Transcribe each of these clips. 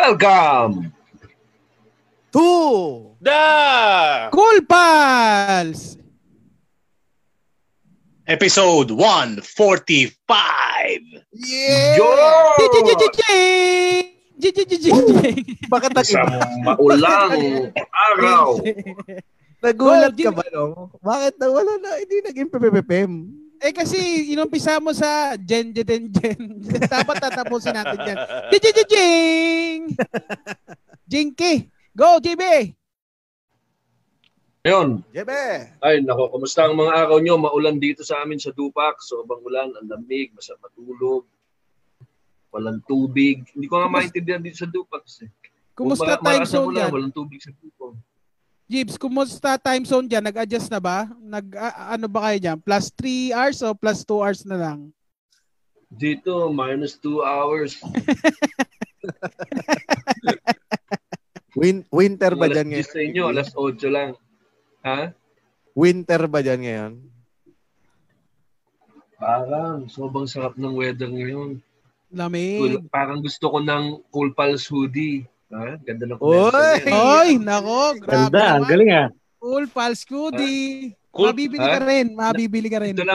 Welcome to the Cool Pals episode 145. Yeah! Yo! Bakit Isang nag-iba? maulang araw. Nagulat ka ba, no? Bakit na wala na? Hindi naging PPPM. Eh kasi inumpisa mo sa Jen. Dapat tatapusin natin yan. Jing! Jinky! Go, JB! Ayun. Jebe! Ay, nako, kumusta ang mga araw nyo? Maulan dito sa amin sa Dupac. Sobrang ulan, ang lamig, masarap matulog. Walang tubig. Hindi ko nga maintindihan dito sa Dupac. Kumusta time zone dyan? Walang tubig sa Dupac. Jibs, kumusta time zone dyan? Nag-adjust na ba? Ano ba kayo dyan? Plus 3 hours o plus 2 hours na lang? Dito, minus 2 hours. Winter ba dyan ngayon? ngayon? Sa inyo, alas 8 lang. Ha? Winter ba dyan ngayon? Parang, sobrang sarap ng weather ngayon. Lamig. Parang gusto ko ng Cool Pals hoodie. Ha? Ganda ng commercial. Oy, nako, grabe. Ganda, ang galing ah. Cool Pals hoodie. Cool. Mabibili ka rin.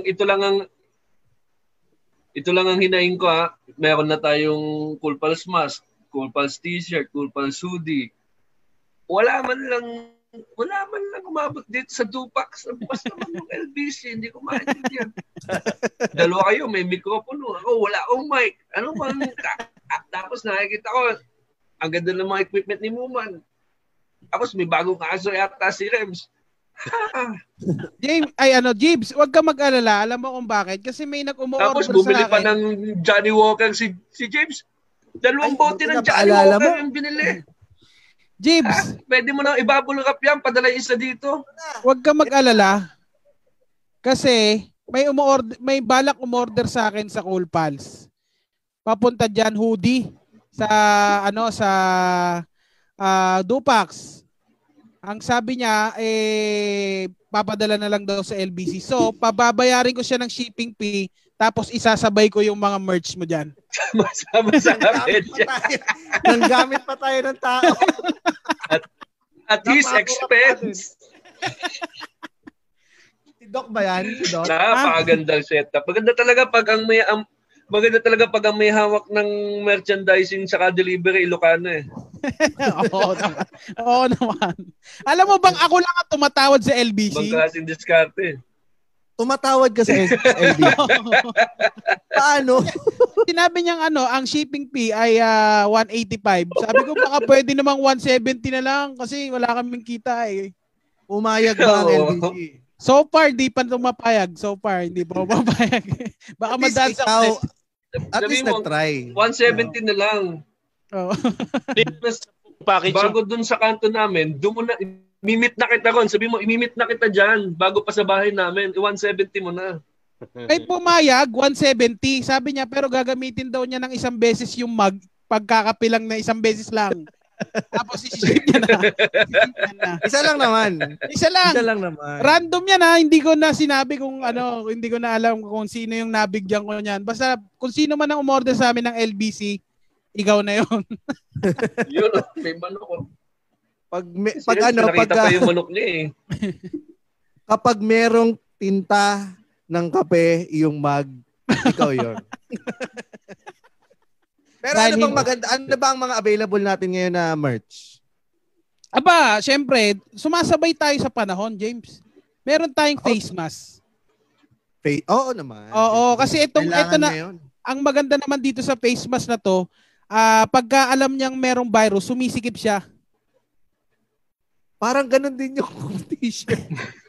Ito lang ang hinaing ko ha. Meron na tayong Cool Pals mask, Cool Pals t-shirt, Cool Pals hoodie. Wala man lang umabot dito sa Dupac. Basta naman ng LBC, hindi ko maintindihan. Dalawa kayo, may mikropono. Ako, wala akong mic. Ano bang... Tapos nakikita ko, ang ganda ng mga equipment ni Muman. Tapos may bagong kaso yata si Rems. Jibs, wag ka mag-alala. Alam mo kung bakit? Kasi may nag-umorder sa akin. Tapos bumili pa ng Johnny Walker si James. 2 bote ng Johnny Walker yung binili. Jibs, pwede mo na ibabulgap yan, padala isa dito. Wag ka mag-alala. Kasi may balak umorder sa akin sa Cool Pals. Papunta diyan hoodie sa Dupax. Ang sabi niya papadala na lang daw sa LBC. So, pababayarin ko siya ng shipping fee tapos isasabay ko yung mga merch mo diyan. Sama sa Nanggamit pa tayo ng tao. At his expense. Si Doc ba yan? Si Doc? Napakagandang setup. Maganda talaga pag ang may hawak ng merchandising sa delivery Ilocano eh. Oo naman. Alam mo bang ako lang ang tumatawad sa LBC? Bangkasing diskarte. Tumatawad ka sa LBC. Paano? Sinabi niyang ang shipping fee ay 185. Sabi ko baka pwede namang 170 na lang kasi wala kaming kita eh. Umayag ba ang LBC? So far, di pa tumapayag. So far, hindi pa mapapayag. Baka madaan sa at least nag-try. 170 na lang. Oh. Bago dun sa kanto namin, doon mo na, imimit na kita ron. Sabi mo, imimit na kita dyan bago pa sa bahay namin. 170 mo na. May pumayag, 170. Sabi niya, pero gagamitin daw niya ng isang beses yung mug. Pagkakapilang na isang beses lang. Tapos isi-ship niya na. Isa lang naman. Isa lang naman. Random yan ha. Hindi ko na sinabi kung hindi ko na alam kung sino yung nabigyan ko niyan. Basta kung sino man ang umorder sa amin ng LBC, ikaw na yun. Yun, may manok. Pag nakita pa yung manok niya eh. Kapag merong tinta ng kape yung mug, ikaw yun. Pero ano bang maganda? Ano ba ang mga available natin ngayon na merch? Aba, syempre, sumasabay tayo sa panahon, James. Meron tayong face mask. Oo naman. Oo, kasi ito na ang maganda naman dito sa face mask na to, pagka alam niyang merong virus, sumisikip siya. Parang ganun din yung t-shirt.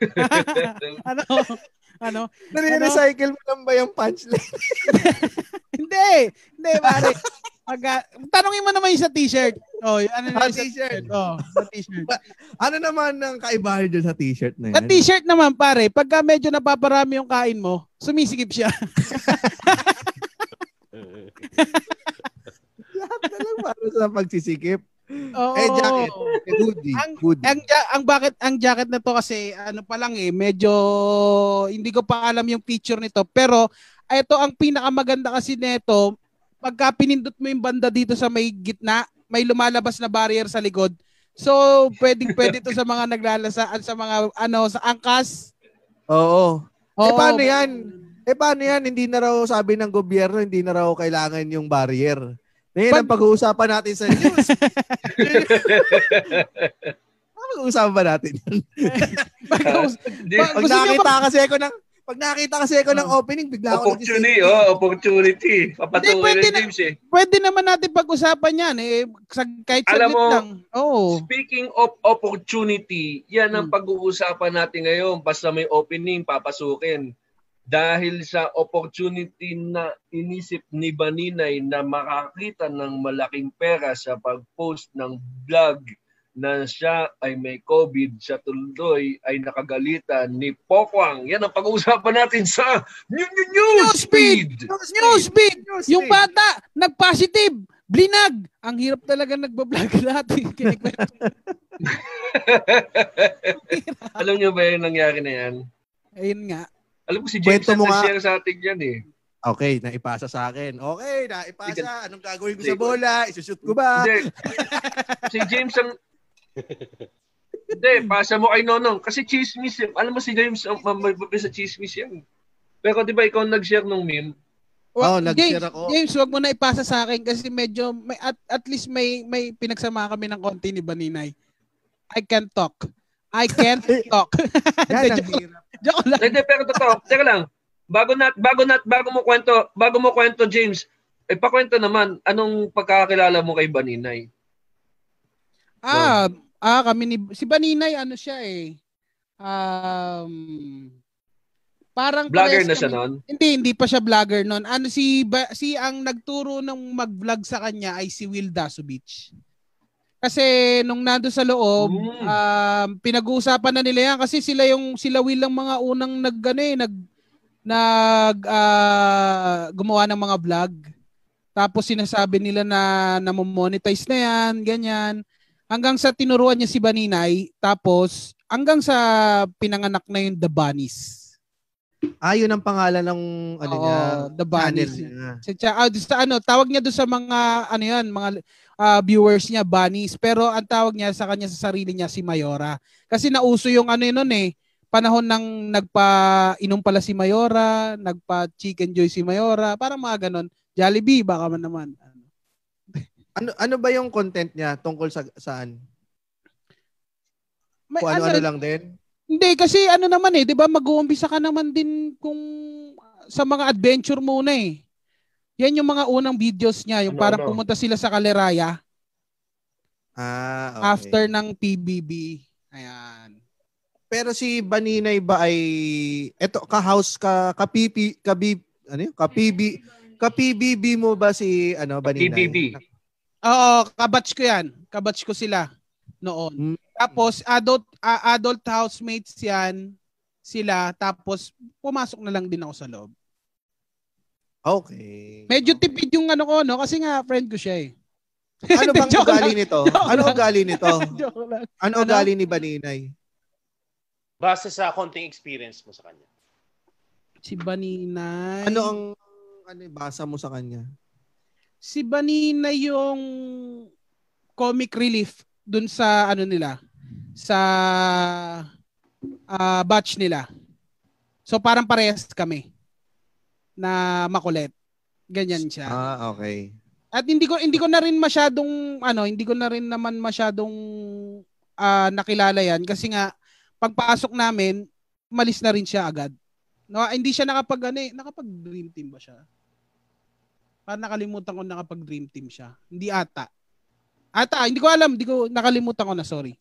Ano? Nare-recycle mo lang ba yung punchline? Hindi, pare. Tanungin mo naman yung sa t-shirt. Oh, t-shirt. Sa t-shirt. Ano naman ang kaibahan dyan sa t-shirt na yan? Sa t-shirt naman, pare, pagka medyo napaparami yung kain mo, sumisikip siya. Lahat na lang para sa pagsisikip. Jacket. Hoodie. Ang jacket na to kasi pa lang medyo hindi ko pa alam yung feature nito, pero ito ang pinakamaganda kasi nito, pagka pinindot mo yung banda dito sa may gitna, may lumalabas na barrier sa likod. So, pwede to sa mga naglalasaan sa mga sa angkas. Oo. Oo. Paano yan? Hindi na raw sabi ng gobyerno, hindi na raw kailangan yung barrier. Ngayon ang pag-uusapan natin sa news. Pag-uusapan ba natin? Pag nakita kasi ako ng opening, bigla ako opportunity. Papatuloy ng James eh. Pwede naman natin pag-usapan yan kahit saglit lang. Speaking of opportunity, yan ang pag-uusapan natin ngayon. Basta may opening, papasukin. Dahil sa opportunity na inisip ni Baninay na makakita ng malaking pera sa pag-post ng vlog na siya ay may COVID, siya tuloy ay nakagalitan ni Pokwang. Yan ang pag-uusapan natin sa Newsfeed! Yung bata, nag-positive, blinag. Ang hirap talaga nagbablog natin. Alam niyo ba yung nangyari na yan? Ayun nga. Alam ko si James ang nag-share sa atin yan eh. Okay, naipasa sa akin. Okay, naipasa. Anong gagawin ko sa bola? Isushoot ko ba? Hindi. Si James ang... Hindi, pasa mo kay Nonong. Kasi chismis yan. Alam mo si James ang mababay sa chismis yan. Pero di ba ikaw nag-share ng meme? Nag-share ako. James, wag mo na ipasa sa akin kasi medyo, at least may pinagsama kami ng konti ni Baninay. I can't talk. Yan ang hirap. Joke lang. Hindi, pero totoo. Teka lang. Bago mo kwento, James, pakwento naman, anong pagkakakilala mo kay Baninay? Si Baninay, siya parang vlogger na siya noon? Hindi pa siya vlogger noon. Si ang nagturo ng mag-vlog sa kanya ay si Will Dasovich. Kasi nung nando sa loob, pinag-uusapan na nila yan kasi sila Will ang mga unang gumawa ng mga vlog. Tapos sinasabi nila na namo-monetize na yan, ganyan. Hanggang sa tinuruan niya si Baninay, tapos hanggang sa pinanganak na yung The Bunnies. Yun ang pangalan ng niya, The Bunnies. Tawag niya doon sa mga mga viewers niya, Bunnies. Pero ang tawag niya sa kanya sa sarili niya si Mayora. Kasi nauso yung panahon ng nagpa-inom pala si Mayora, nagpa-Chicken Joy si Mayora, parang mga ganon. Jollibee baka man naman. Ano ba yung content niya tungkol saan? Kung ano lang din? Hindi, kasi naman 'di ba mag-uumpisa ka naman din kung sa mga adventure muna eh. Yan yung mga unang videos niya, yung parang pumunta sila sa Kaleraya. Okay. After ng PBB. Ayan. Pero si Baninay ba ay ka-PBB mo ba si Baninay? PBB. Oo, kabatch ko yan. Kabatch ko sila noon. Tapos adult housemates yan sila, tapos pumasok na lang din ako sa loob. Okay. Medyo tipid yung kasi nga friend ko siya eh. Ano bang ugali nito? Ano ugali nito? Joke lang. Ano ugali ni Baninay? Base sa konting experience mo sa kanya. Si Baninay. Ano ang basa mo sa kanya? Si Baninay yung comic relief dun sa nila. Sa batch nila. So parang parehas kami na makulit. Ganyan siya. Okay. At hindi ko na rin masyadong nakilala yan kasi nga pagpasok namin, malis na rin siya agad. No, hindi siya nakapag-dream team ba siya? Parang nakalimutan ko nakapag-dream team siya. Hindi ata. Hindi ko alam, nakalimutan ko na, sorry.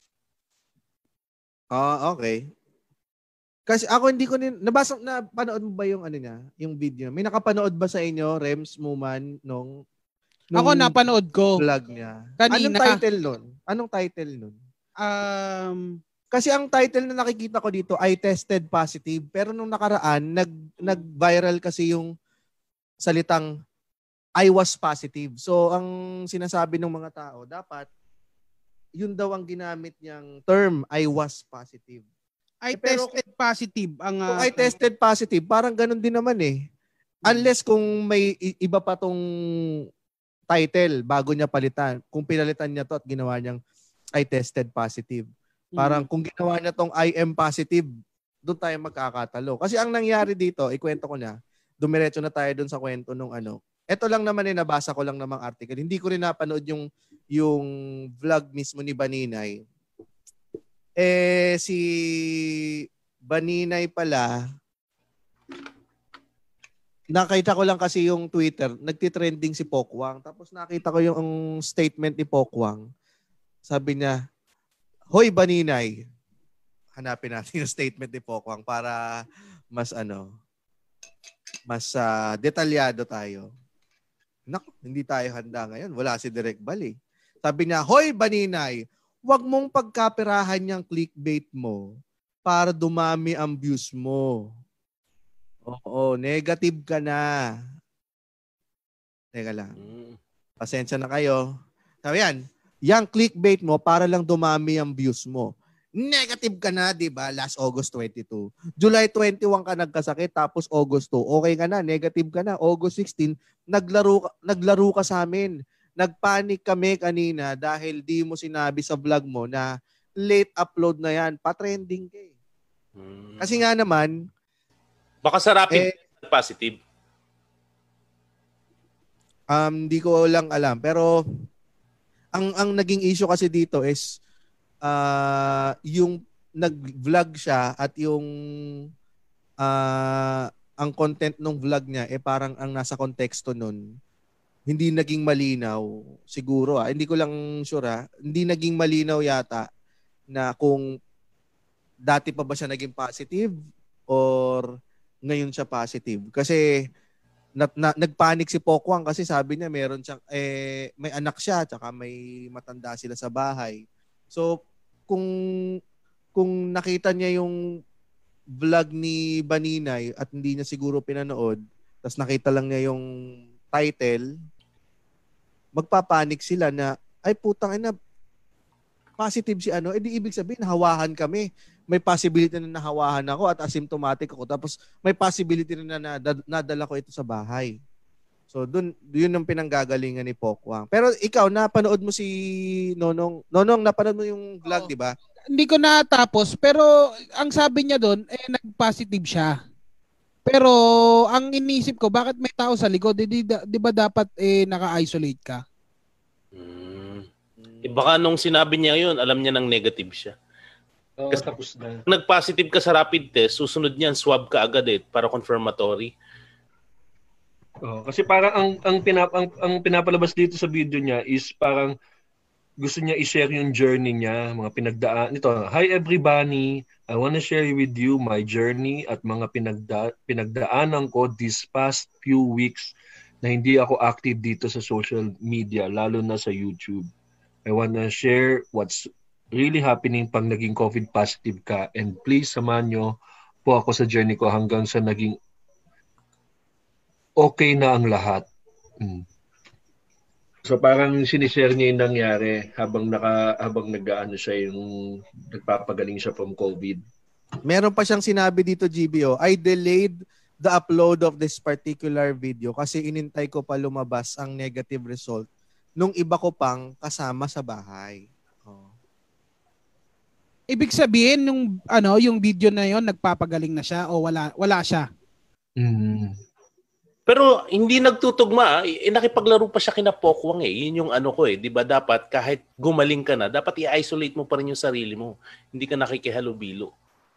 Okay. Kasi ako hindi ko napanood mo ba yung niya, yung video? May nakapanood ba sa inyo, Rems, Muman, nung ako napanood ko. Vlog niya. Kanina. Anong title nun? Kasi ang title na nakikita ko dito ay tested positive. Pero nung nakaraan, nag-viral kasi yung salitang I was positive. So, ang sinasabi ng mga tao, dapat yun daw ang ginamit niyang term, I was positive. Tested positive. Kung I tested positive, parang ganun din naman eh. Unless kung may iba pa tong title bago niya palitan. Kung pinalitan niya to at ginawa niyang I tested positive. Parang kung ginawa niya tong I am positive, doon tayo magkakatalo. Kasi ang nangyari dito, ikwento ko na, dumiretso na tayo doon sa kwento nung ano. Ito lang naman nabasa ko lang namang article. Hindi ko rin napanood yung vlog mismo ni Baninay. Si Baninay pala, nakita ko lang kasi yung Twitter, nagtitrending si Pokwang. Tapos nakita ko yung statement ni Pokwang. Sabi niya, "Hoy Baninay." Hanapin natin yung statement ni Pokwang para mas detalyado tayo. Naku, hindi tayo handa ngayon. Wala si Direk Bal. Sabi niya, "Hoy Baninay, wag mong pagkapirahan yung clickbait mo para dumami ang views mo. Oo, negative ka na." Teka lang. Pasensya na kayo. Sabi yan, yung clickbait mo para lang dumami ang views mo. Negative ka na, di ba? Last August 22. July 21 ka nagkasakit, tapos August 2. Okay ka na, negative ka na. August 16, naglaro ka sa amin. Nagpanic kami kanina dahil di mo sinabi sa vlog mo na late upload na yan. Pa-trending ka eh. Kasi nga naman, baka sa rapid positive. Hindi ko lang alam. Pero, ang naging issue kasi dito is, yung nag-vlog siya at yung ang content ng vlog niya parang ang nasa konteksto nun hindi naging malinaw siguro hindi ko lang sure hindi naging malinaw yata na kung dati pa ba siya naging positive or ngayon siya positive kasi nagpanic si Pokwang kasi sabi niya meron siyang may anak siya tsaka may matanda sila sa bahay. So kung nakita niya yung vlog ni Baninay at hindi niya siguro pinanood, tapos nakita lang niya yung title, magpapanik sila na, ay putang ina, positive si di ibig sabihin, hawahan kami. May possibility na nahawahan ako at asymptomatic ako. Tapos may possibility na nadala ko ito sa bahay. So, yun ang pinanggagalingan ni Pokwang. Pero ikaw, napanood mo si Nonong. Nonong, napanood mo yung vlog, di ba? Hindi ko natapos, pero ang sabi niya doon, nag-positive siya. Pero ang inisip ko, bakit may tao sa likod? Di ba dapat naka-isolate ka? Baka nung sinabi niya yun, alam niya nang negative siya. Kasi tapos na. Nag-positive ka sa rapid test, susunod niyan, swab ka agad para confirmatory. Kasi parang ang pinapalabas dito sa video niya is parang gusto niya i-share yung journey niya, mga pinagdaan. Ito, "Hi everybody, I want to share with you my journey at mga pinagdaanan ko these past few weeks na hindi ako active dito sa social media, lalo na sa YouTube. I want to share what's really happening pag naging COVID positive ka, and please samahan niyo po ako sa journey ko hanggang sa naging okay na ang lahat." So parang sinishare niya yung nangyari habang nag-aano siya, yung nagpapagaling siya from COVID. Meron pa siyang sinabi dito, GBO, "I delayed the upload of this particular video kasi inintay ko pa lumabas ang negative result nung iba ko pang kasama sa bahay." Ibig sabihin yung video na yon nagpapagaling na siya o wala siya? Pero hindi nagtutugma. Nakipaglaro pa siya kina Pokwang Yun yung ko 'di ba, dapat kahit gumaling ka na, dapat i-isolate mo pa rin yung sarili mo. Hindi ka nakikihalubilo.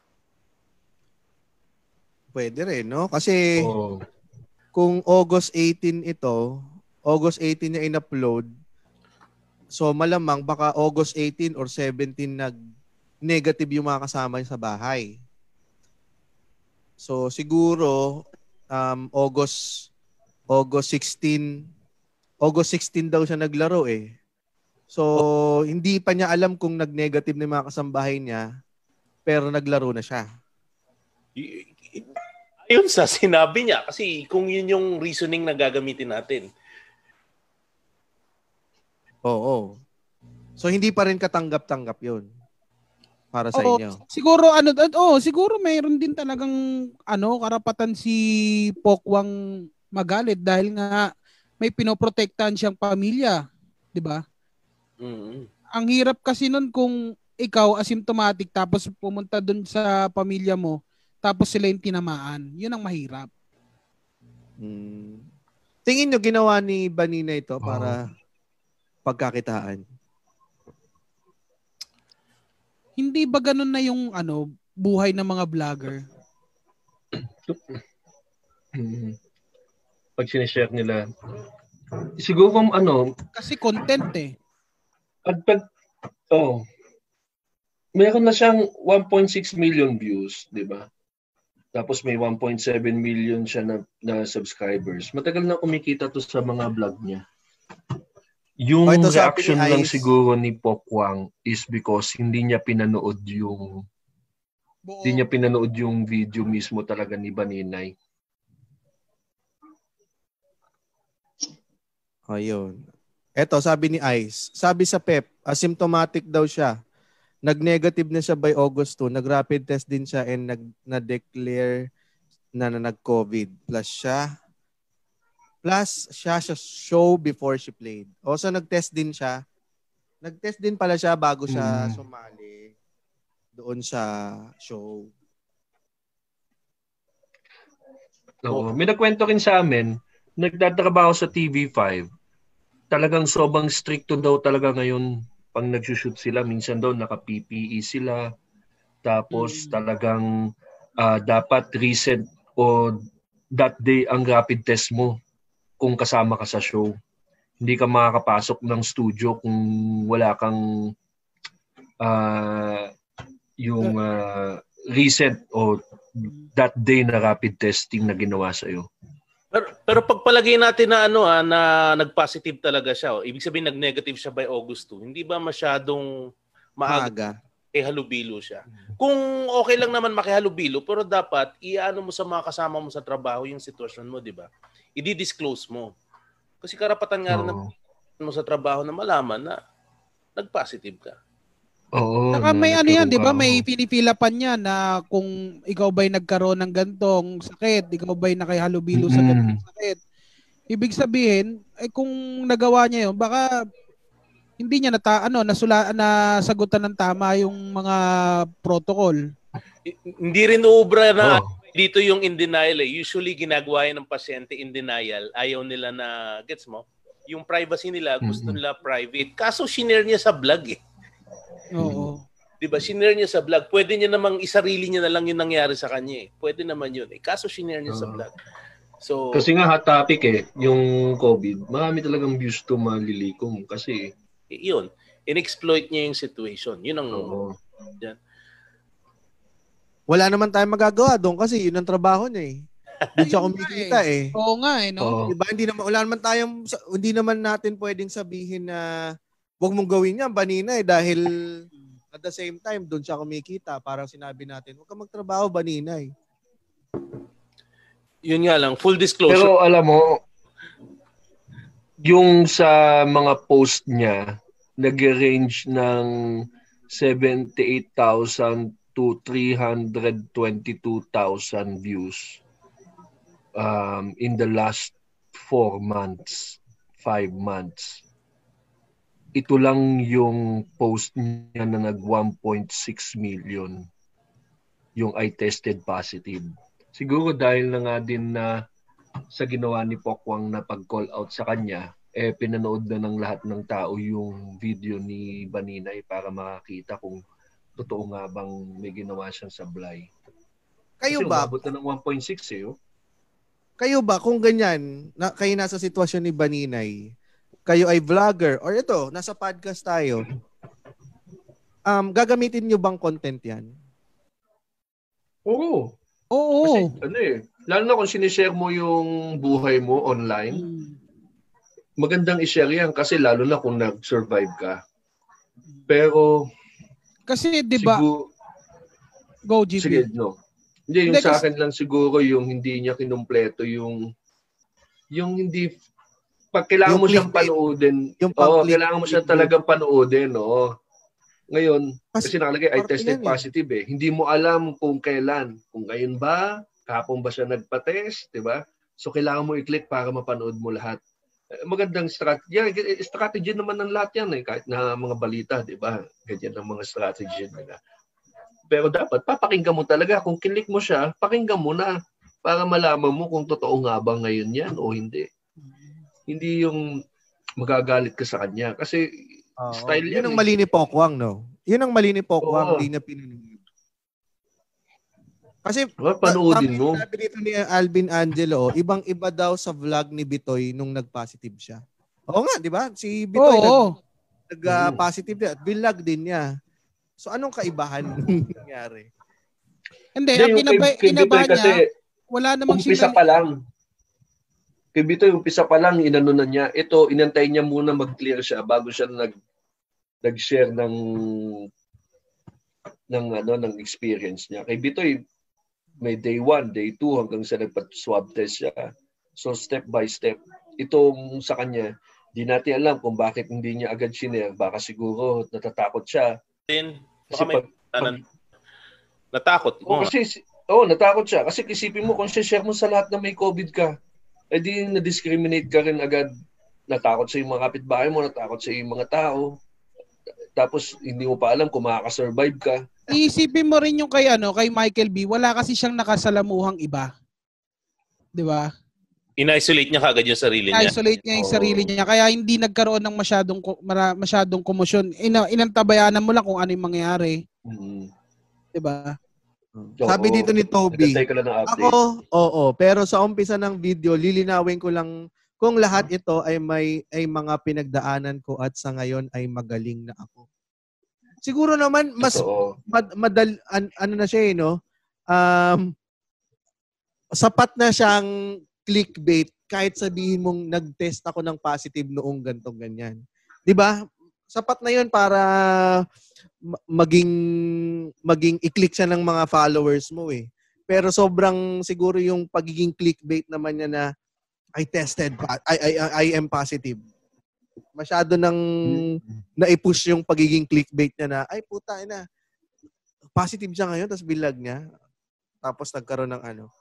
Pwede rin, no? Kasi kung August 18 niya in-upload, so malamang baka August 18 or 17 nag-negative yung mga kasama niya sa bahay. So siguro August 16 daw siya naglaro So hindi pa niya alam kung nag-negative na yung mga kasambahay niya, pero naglaro na siya. Ayun sa sinabi niya, kasi kung yun yung reasoning na gagamitin natin. Oo. So hindi pa rin katanggap-tanggap yun para sa inyo. Siguro siguro mayroon din talagang karapatan si Pokwang magalit dahil nga may pinoprotektahan siyang pamilya, 'di ba? Ang hirap kasi nun kung ikaw asymptomatic tapos pumunta dun sa pamilya mo tapos sila yung tinamaan. Yun ang mahirap. Tingin nyo ginawa ni Vanina ito para pagkakitaan? Hindi ba ganun na yung buhay ng mga vlogger? Pag sinishare nila, siguro kung kasi content eh. Meron na siyang 1.6 million views, di ba? Tapos may 1.7 million siya na subscribers. Matagal na kumikita to sa mga vlog niya. Yung reaction lang siguro ni Pokwang is because hindi niya pinanood yung video mismo talaga ni Baninay. Ayun. Eto, sabi ni Ice. Sabi sa Pep, asymptomatic daw siya. Nag-negative na siya by August 2. Nag-rapid test din siya and na-declare na nag-COVID. Plus siya sa show before she played. Also, nag-test din siya. Nag-test din pala siya bago siya sumali doon sa show. Oo. May nagkwento rin sa amin, nagtatrabaho sa TV5. Talagang sobrang stricto daw talaga ngayon pag nag-shoot sila. Minsan daw naka-PPE sila. Tapos talagang dapat recent o that day ang rapid test mo kung kasama ka sa show. Hindi ka makakapasok ng studio kung wala kang recent o that day na rapid testing na ginawa sa'yo. Pero pagpalagay natin na na nag-positive talaga siya, ibig sabihin nag-negative siya by August 2, hindi ba masyadong maaga? Halubilo siya. Kung okay lang naman makihalubilo, pero dapat iano mo sa mga kasama mo sa trabaho yung sitwasyon mo, di ba? I-disclose mo. Kasi karapatan nga rin mo sa trabaho na malaman na nag-positive ka. Oo. Saka may yan, di ba? May pinipila pa niya na kung ikaw ba'y nagkaroon ng gantong sakit, ikaw ba'y nakihalubilo sa gantong sakit. Ibig sabihin, kung nagawa niya yun, baka hindi niya nasagutan ng tama yung mga protocol. Hindi rin ubra na dito yung in denial eh. Usually ginagawa yan ng pasyente in denial. Ayaw nila na, gets mo? Yung privacy nila, gusto nila private. Kaso shinare niya sa vlog eh. Oo. Diba? Shinare niya sa vlog. Pwede niya namang isarili niya na lang yung nangyari sa kanya eh. Pwede naman yun eh. Kaso shinare niya sa vlog. So, kasi nga hot topic eh, yung COVID. Marami talagang views to malilikom kasi yun. In-exploit niya yung situation. Yun ang yan. Wala naman tayong magagawa doon kasi yun ang trabaho niya eh. Doon siya kumikita eh. Oo nga eh, no? Diba, hindi naman natin pwedeng sabihin na huwag mong gawin yan, Vanina eh, dahil at the same time, doon siya kumikita. Parang sinabi natin, huwag ka magtrabaho, Vanina eh. Yun nga lang, full disclosure. Pero alam mo, yung sa mga post niya, nag-range ng 78,000 to 322,000 views in the last 4 months, 5 months. Ito lang yung post niya na nag 1.6 million yung I tested positive. Siguro dahil na nga din na sa ginawa ni Pokwang na pag-call out sa kanya, pinanood na ng lahat ng tao yung video ni Baninay para makakita kung totoo nga bang may ginawa siyang sablay. Kayo kasi ba? umabot na ng 1.6 eh. Kayo ba, kung ganyan, kayo nasa sitwasyon ni Baninay, kayo ay vlogger, or ito, nasa podcast tayo, gagamitin nyo bang content yan? Oo. Oo. Kasi lalo na kung sinishare mo yung buhay mo online, magandang i-share yan kasi lalo na kung nag-survive ka. Pero, kasi di ba, go GB. Sige, no. Hindi, yung sa akin lang siguro yung hindi niya kinumpleto yung hindi, pag kailangan mo siyang panoodin, kailangan mo siya talagang panoodin, Ngayon, kasi nakalagay, I tested positive eh. Hindi mo alam kung kailan. Kung ngayon ba, kahapon ba siya nagpa-test, di ba? So, kailangan mo i-click para mapanood mo lahat. Magandang strategy. Strategy naman ng lahat yan kahit na mga balita, di ba? Ganyan ang mga strategy nila. Pero dapat papakinggan mo talaga. Kung kilik mo siya, pakinggan mo na para malaman mo kung totoo nga ba ngayon yan o hindi. Hindi yung magagalit ka sa kanya. Kasi style yan. Yun ang mali ni Pokwang, no? Yun ang mali ni Pokwang. Hindi na pinunod. Kasi panoodin mo. Sabi dito ni Alvin Angelo, ibang-iba daw sa vlog ni Bitoy nung nag-positive siya. Oo nga, di ba? Si Bitoy nag-positive din at vlog din niya. So anong kaibahan nangyari? Hindi, ang kinabahan niya, wala namang umpisa pa lang. Kay Bitoy, umpisa pa lang, inano na niya. Ito, inantay niya muna mag-clear siya bago siya nag-share ng experience niya. Kay Bitoy, may day 1, day 2 hanggang sa nagpa-swab test siya. So step by step. Itong sa kanya, di natin alam kung bakit hindi niya agad shinare. Baka siguro natatakot siya. Kasi natakot. Natakot siya. Kasi isipin mo, kung share mo sa lahat na may COVID ka, di na-discriminate ka rin agad. Natakot sa yung mga kapitbahay mo, natakot sa yung mga tao. Tapos hindi mo pa alam kung makakasurvive ka. Iisipin mo rin yung kay Michael B. Wala kasi siyang nakasalamuhang iba. 'Di ba? In-isolate niya kagad yung sarili niya. In-isolate niya yung sarili niya kaya hindi nagkaroon ng masyadong komosyon. Inantabayanan mo lang kung ano yung mangyayari. 'Di ba? Sabi dito ni Toby. Ako, pero sa umpisa ng video, lilinawin ko lang kung lahat ito ay mga pinagdaanan ko at sa ngayon ay magaling na ako. Siguro naman mas ano na siya no? Sapat na siyang clickbait kahit sabihin mong nag-test ako ng positive noong gantong ganyan. 'Di ba? Sapat na 'yon para maging i-click siya ng mga followers mo eh. Pero sobrang siguro yung pagiging clickbait naman niya na I am positive. Masyado nang na-push yung pagiging clickbait niya na, ay puta na, positive siya ngayon, tapos bilag niya. Tapos nagkaroon ng ano.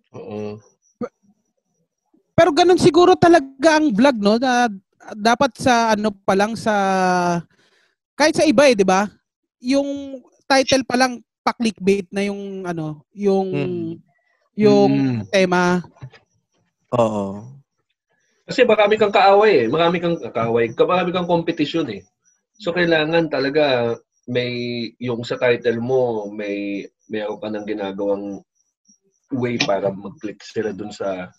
Pero ganun siguro talaga ang vlog, no? Na dapat sa pa lang sa, kahit sa iba di ba? Yung title pa lang, pa-clickbait na yung yung tema. Oo. Kasi marami kang kaaway eh. Marami kang kompetisyon eh. So kailangan talaga may yung sa title mo, mayroon ka ng ginagawang way para mag-click sila dun sa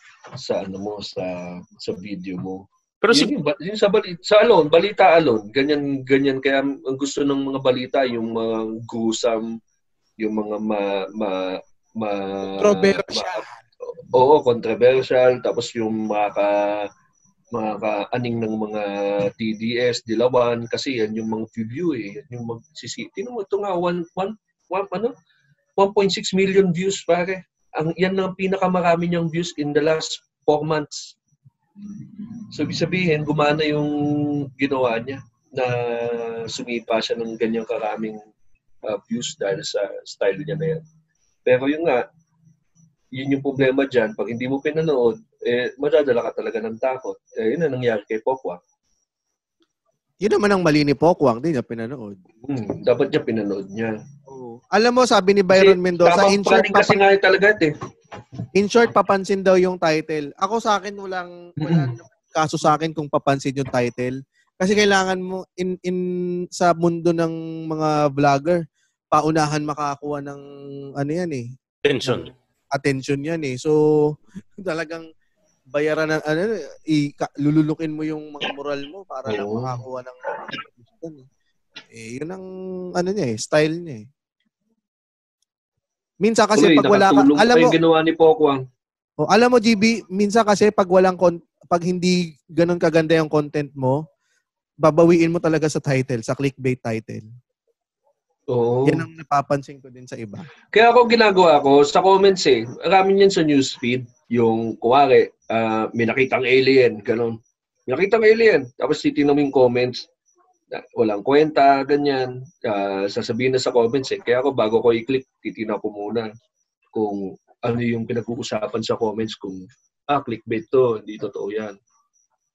video mo. Pero yung sa balita alone, ganyan kaya ang gusto ng mga balita yung mga gruesome, yung mga controversial. Controversial. Tapos yung mga kaaning ng mga TDS, dilawan, kasi yan yung mga view eh. Yan yung magsisiti. Tingnan mo ito nga, 1.6 million views pare. Yan ang pinakamarami niyang views in the last 4 months. So, ibig sabihin, gumana yung ginawa niya na sumipa siya ng ganyang karaming views dahil sa style niya na yan. Pero yun nga, yun yung problema dyan. Pag hindi mo pinanood, madadala ka talaga ng takot. Yun ang nangyari kay Pokwang. Yun naman ang mali ni Pokwang, hindi niya pinanood. Dapat niya pinanood niya. Alam mo, sabi ni Byron Mendoza, in short, papansin daw yung title. Ako sa akin, walang kaso sa akin kung papansin yung title. Kasi kailangan mo, sa mundo ng mga vlogger, paunahan makakuha ng, attention yan eh. So, talagang bayaran ng, lululukin mo yung mga moral mo para lang makakuha ng attention. Yun ang, style niya eh. Minsan kasi pag wala ka, alam mo, ginawa ni Pokwang. Alam mo GB, minsan kasi pag hindi ganun kaganda yung content mo, babawiin mo talaga sa title, sa clickbait title. Yan ang napapansin ko din sa iba. Kaya ako ginagawa ko sa comments eh. Marami yan sa newsfeed, yung kuwari, may nakitang alien, ganun. May nakitang alien, tapos titignan mo yung comments, walang kwenta, ganyan. Sasabihin na sa comments eh. Kaya ako bago ko i-click, titignan ko muna kung ano yung pinag-uusapan sa comments, kung clickbait to, hindi totoo yan.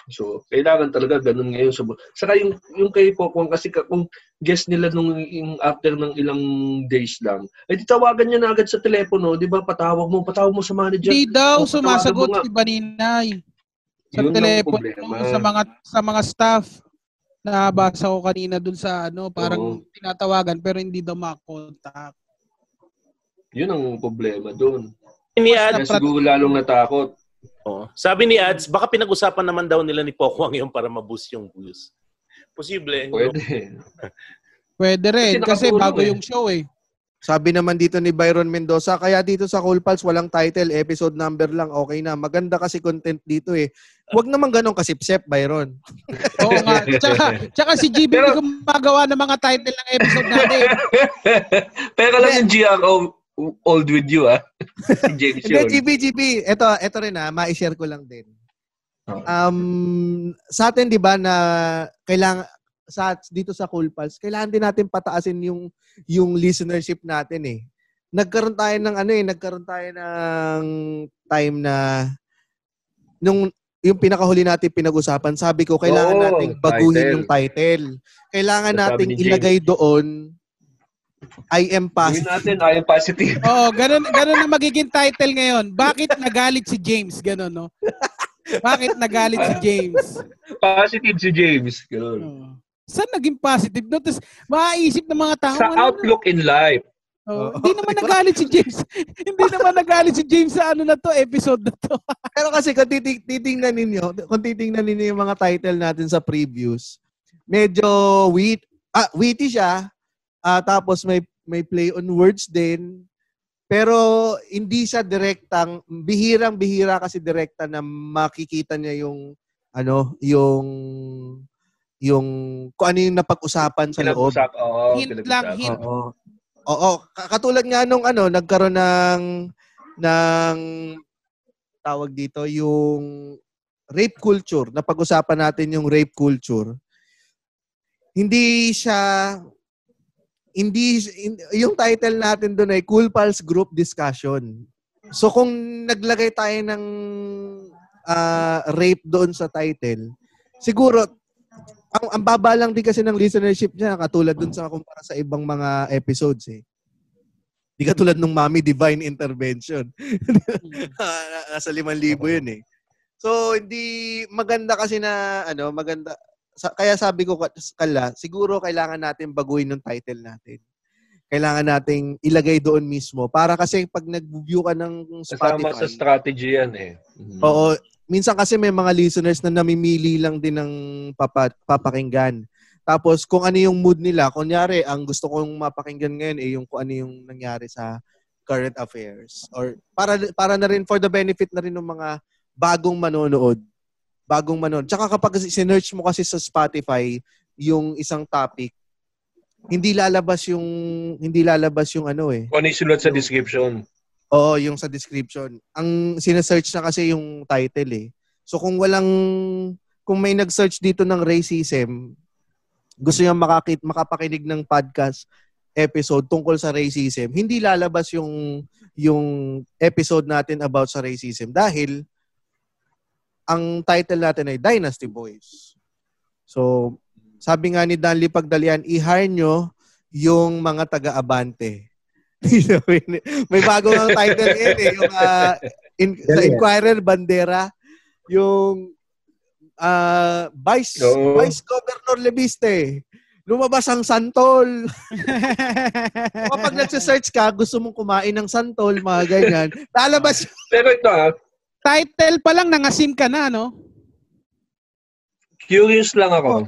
So, kailangan talaga ganun ngayon. Saka yung kay Pokwang, kasi kung guest nila nung after ng ilang days lang, di tawagan niya na agad sa telepono, di ba? Patawag mo sa manager. Hindi daw sumasagot si Baninay. Sa telepono, sa mga staff. Nabasa ko kanina dun sa parang tinatawagan pero hindi daw makontak. Yun ang problema dun. Siguro lalong natakot. Sabi ni Ads, baka pinag-usapan naman daw nila ni Pokwang yun para ma-boost yung views. Posible. Pwede rin kasi bago yung show eh. Sabi naman dito ni Byron Mendoza, kaya dito sa Cool Pals walang title, episode number lang, okay na. Maganda kasi content dito eh. Huwag naman ganun kasipsep, Byron. Oo nga. Tsaka si GB gumagawa ng mga title ng episode natin. Pero lang yung GRO old with you, Si James yun. GB. Ito rin ma-share ko lang din. Sa atin, di ba, na kailangan, dito sa Cool Pals, kailangan din natin pataasin yung listenership natin eh. Nagkaroon tayo ng time na yung pinakahuli natin pinag-usapan, sabi ko, kailangan nating baguhin yung title. Kailangan nating ilagay doon I am positive. I am positive. Oo, ganun na magiging title ngayon. Bakit nagalit si James? Ganun, no? Bakit nagalit si James? Positive si James. Ganun. Saan naging positive? No? Tapos, maiisip ng mga tao. Sa outlook in life. Hindi naman nagalit si James. Hindi naman nagalit si James sa episode na to. Pero kasi kung titingnan ninyo yung mga title natin sa previews, medyo witty siya. Tapos may play on words din. Pero hindi siya direktang, bihirang-bihira kasi direkta na makikita niya yung kung ano yung napag-usapan sa loob. Hint lang, hint. Oo. Katulad nga nung nagkaroon ng tawag dito, yung rape culture. Napag-usapan natin yung rape culture. Yung title natin doon ay Cool Pals Group Discussion. So kung naglagay tayo ng rape doon sa title, siguro ang baba lang din kasi ng listenership niya katulad doon sa kumpara sa ibang mga episodes eh. Di katulad nung Mommy Divine Intervention. Nasa 5,000 yun eh. So hindi maganda kasi na maganda. Kaya sabi ko, siguro kailangan natin baguhin yung title natin. Kailangan nating ilagay doon mismo. Para kasi pag nag-view ka ng Spotify. Kasama sa strategy yan eh. Mm-hmm. Oo. Minsan kasi may mga listeners na namimili lang din ng papakinggan. Tapos kung ano yung mood nila, kunyari, ang gusto kong mapakinggan ngayon yung kung ano yung nangyari sa current affairs. Or para na rin for the benefit na rin ng mga bagong manonood. Tsaka kapag sinearch mo kasi sa Spotify yung isang topic, hindi lalabas yung Kung ano yung sulat sa description. Oo, yung sa description. Ang sinesearch na kasi yung title eh. So kung may nag-search dito ng racism, gusto niya makapakinig ng podcast episode tungkol sa racism, hindi lalabas yung episode natin about sa racism dahil ang title natin ay Dynasty Boys. So, sabi nga ni Danley Pagdalian, i-hire nyo yung mga taga-Abante. May bago ng title yung sa Inquirer Bandera, yung Vice Governor Lebiste. Lumabas ang santol. Kapag nagsa-search ka, gusto mong kumain ng santol, mga ganyan, lalabas. Pero ito title pa lang nangasim ka na, no? Curious lang ako.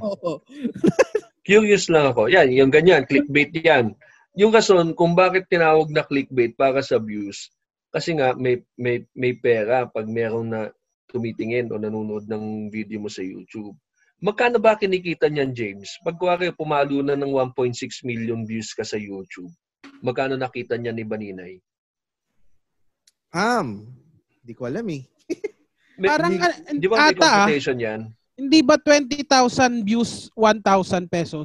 Yan, yung ganyan, clickbait yan. Yung rason kung bakit tinawag na clickbait para sa views, kasi nga may pera pag meron na tumitingin o nanonood ng video mo sa YouTube. Magkano ba kinikita niyan, James? Pag kuwari pumalo na ng 1.6 million views ka sa YouTube, magkano nakita niya ni Baninay? Hindi ko alam eh. Parang, di ba may computation yan? Hindi ba 20,000 views, 1,000 pesos?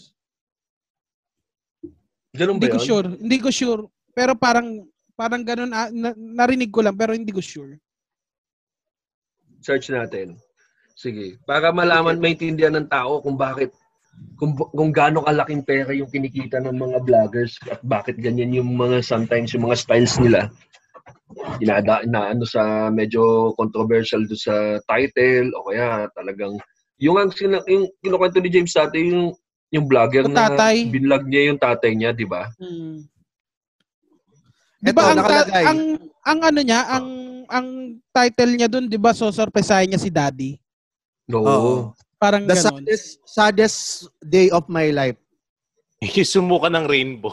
Ganun ba yun? Hindi ko sure. Pero parang ganun, narinig ko lang pero hindi ko sure. Search natin. Sige. Para malaman, maintindihan ng tao kung bakit, kung gaano kalaking pera yung kinikita ng mga vloggers at bakit ganyan yung mga sometimes yung mga styles nila. Ano sa medyo controversial do sa title o kaya talagang yung kinukwento ni James dati yung vlogger na binlog niya yung tatay niya, di ba? Di ba ang ano niya, ang title niya doon, di ba, sosorpresahin niya si Daddy? Oo. Parang the ganon. saddest day of my life. Sumuka ng rainbow.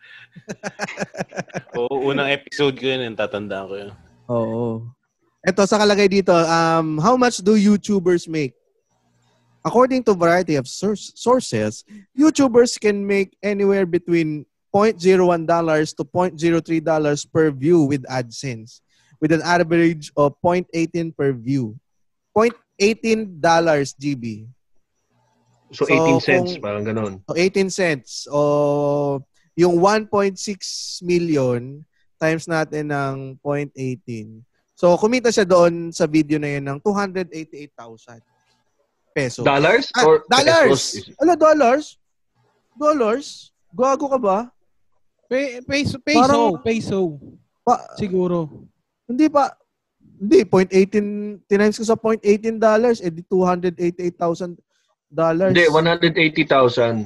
Oo, unang episode ko yun, tatandaan ko yun. Oo. Ito, sa kalagay dito, how much do YouTubers make? According to variety of sources, YouTubers can make anywhere between $0.01 to $0.03 per view with AdSense, with an average of $0.18 per view. $0.18 GB. So 18 cents, parang ganon. So 18 cents. O yung 1.6 million times natin ng 0.18. So kumita siya doon sa video na yun ng 288,000 pesos. Dollars? Or dollars? Pesos? Ano, dollars? Dollars? Gago ka ba? Peso. Siguro. Hindi pa. Hindi, 0.18, tinimes ko sa $0.18, edi $288,000. Hindi, $180,000.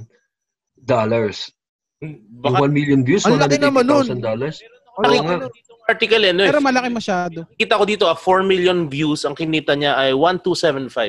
Baka 1 million views, $180,000. Oo nga. Article pero malaki masyado. Kita ko dito, 4 million views, ang kinita niya ay $1,275.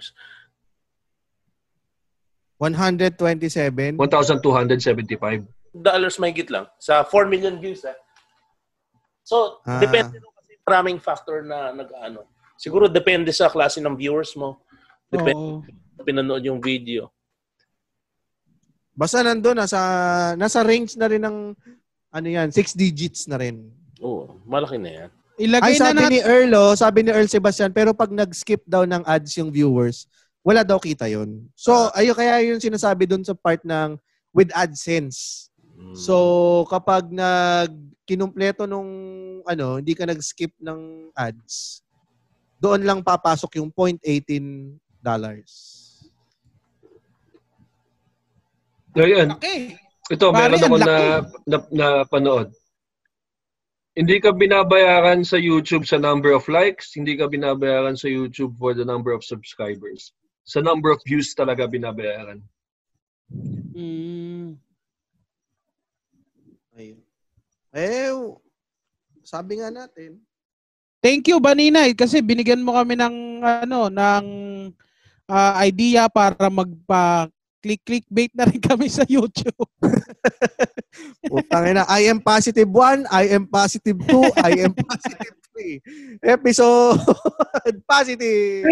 127? $1,275. Dollars mahigit lang. Sa 4 million views. So, depende kasi maraming factor na nag-ano. Siguro depende sa klase ng viewers mo. Depende sa pinanood yung video. Basta nandun, nasa range na rin ng 6 digits na rin. Oo, malaki na yan. Ay, sabi ni Earl Sebastian, pero pag nag-skip daw ng ads yung viewers, wala daw kita yun. So, kaya yung sinasabi dun sa part ng with AdSense. So, kapag kinumpleto nung hindi ka nag-skip ng ads, doon lang papasok yung $0.18. Ngayon, okay. Ito, meron ako na panood. Hindi ka binabayaran sa YouTube sa number of likes, hindi ka binabayaran sa YouTube for the number of subscribers. Sa number of views talaga binabayaran. Sabi nga natin. Thank you, Baninay, kasi binigyan mo kami ng idea para clickbait na rin kami sa YouTube. Utangina, I am positive 1, I am positive 2, I am positive 3. Episode positive.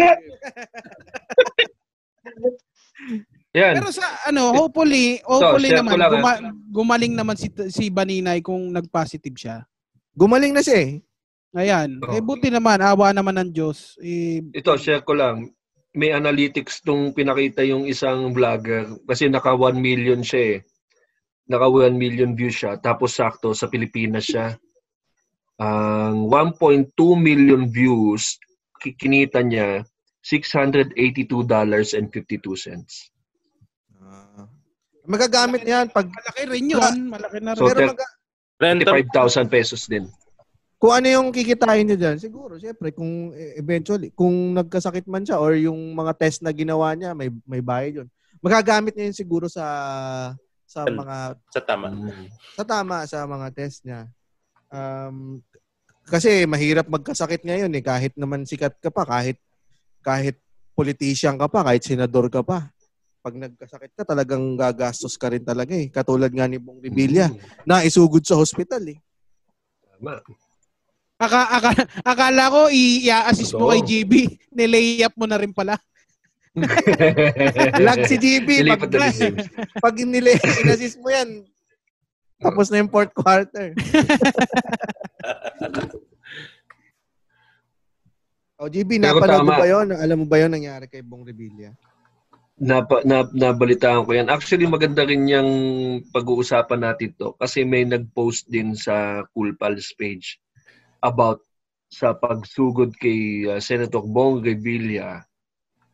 Yan. Pero sa hopefully naman gumaling naman si Baninay kung nag-positive siya. Gumaling na siya eh. Ayan. Buti naman, awa naman ng Diyos. Ito, share ko lang. May analytics nung pinakita yung isang vlogger kasi naka 1 million siya eh. Naka 1 million views siya. Tapos sakto sa Pilipinas siya. Ang 1.2 million views, kinita niya $682.52. Magagamit yan. Malaki rin yun. Malaki na rin. So, 35,000 pesos din. Kung ano yung kikitain niya dyan, siguro, siyempre, kung eventually, kung nagkasakit man siya or yung mga test na ginawa niya, may bayad yun. Magagamit niya yun siguro sa mga... Sa mga test niya. Kasi mahirap magkasakit ngayon eh. Kahit naman sikat ka pa, kahit politician ka pa, kahit senador ka pa. Pag nagkasakit ka, talagang gagastos ka rin talaga eh. Katulad nga ni Bong Revilla na isugod sa hospital eh. Tama. Akala ko i-assist mo kay GB. Nilay-up mo na rin pala. Lag si GB. Pag in-assist mo yan, tapos na yung fourth quarter. GB, napanood mo ba yun? Alam mo ba yun nangyari kay Bong Revilla? Nabalitaan ko yan. Actually, maganda rin yung pag-uusapan natin to kasi may nag-post din sa Cool Pals page about sa pagsugod kay Senator Bong Revilla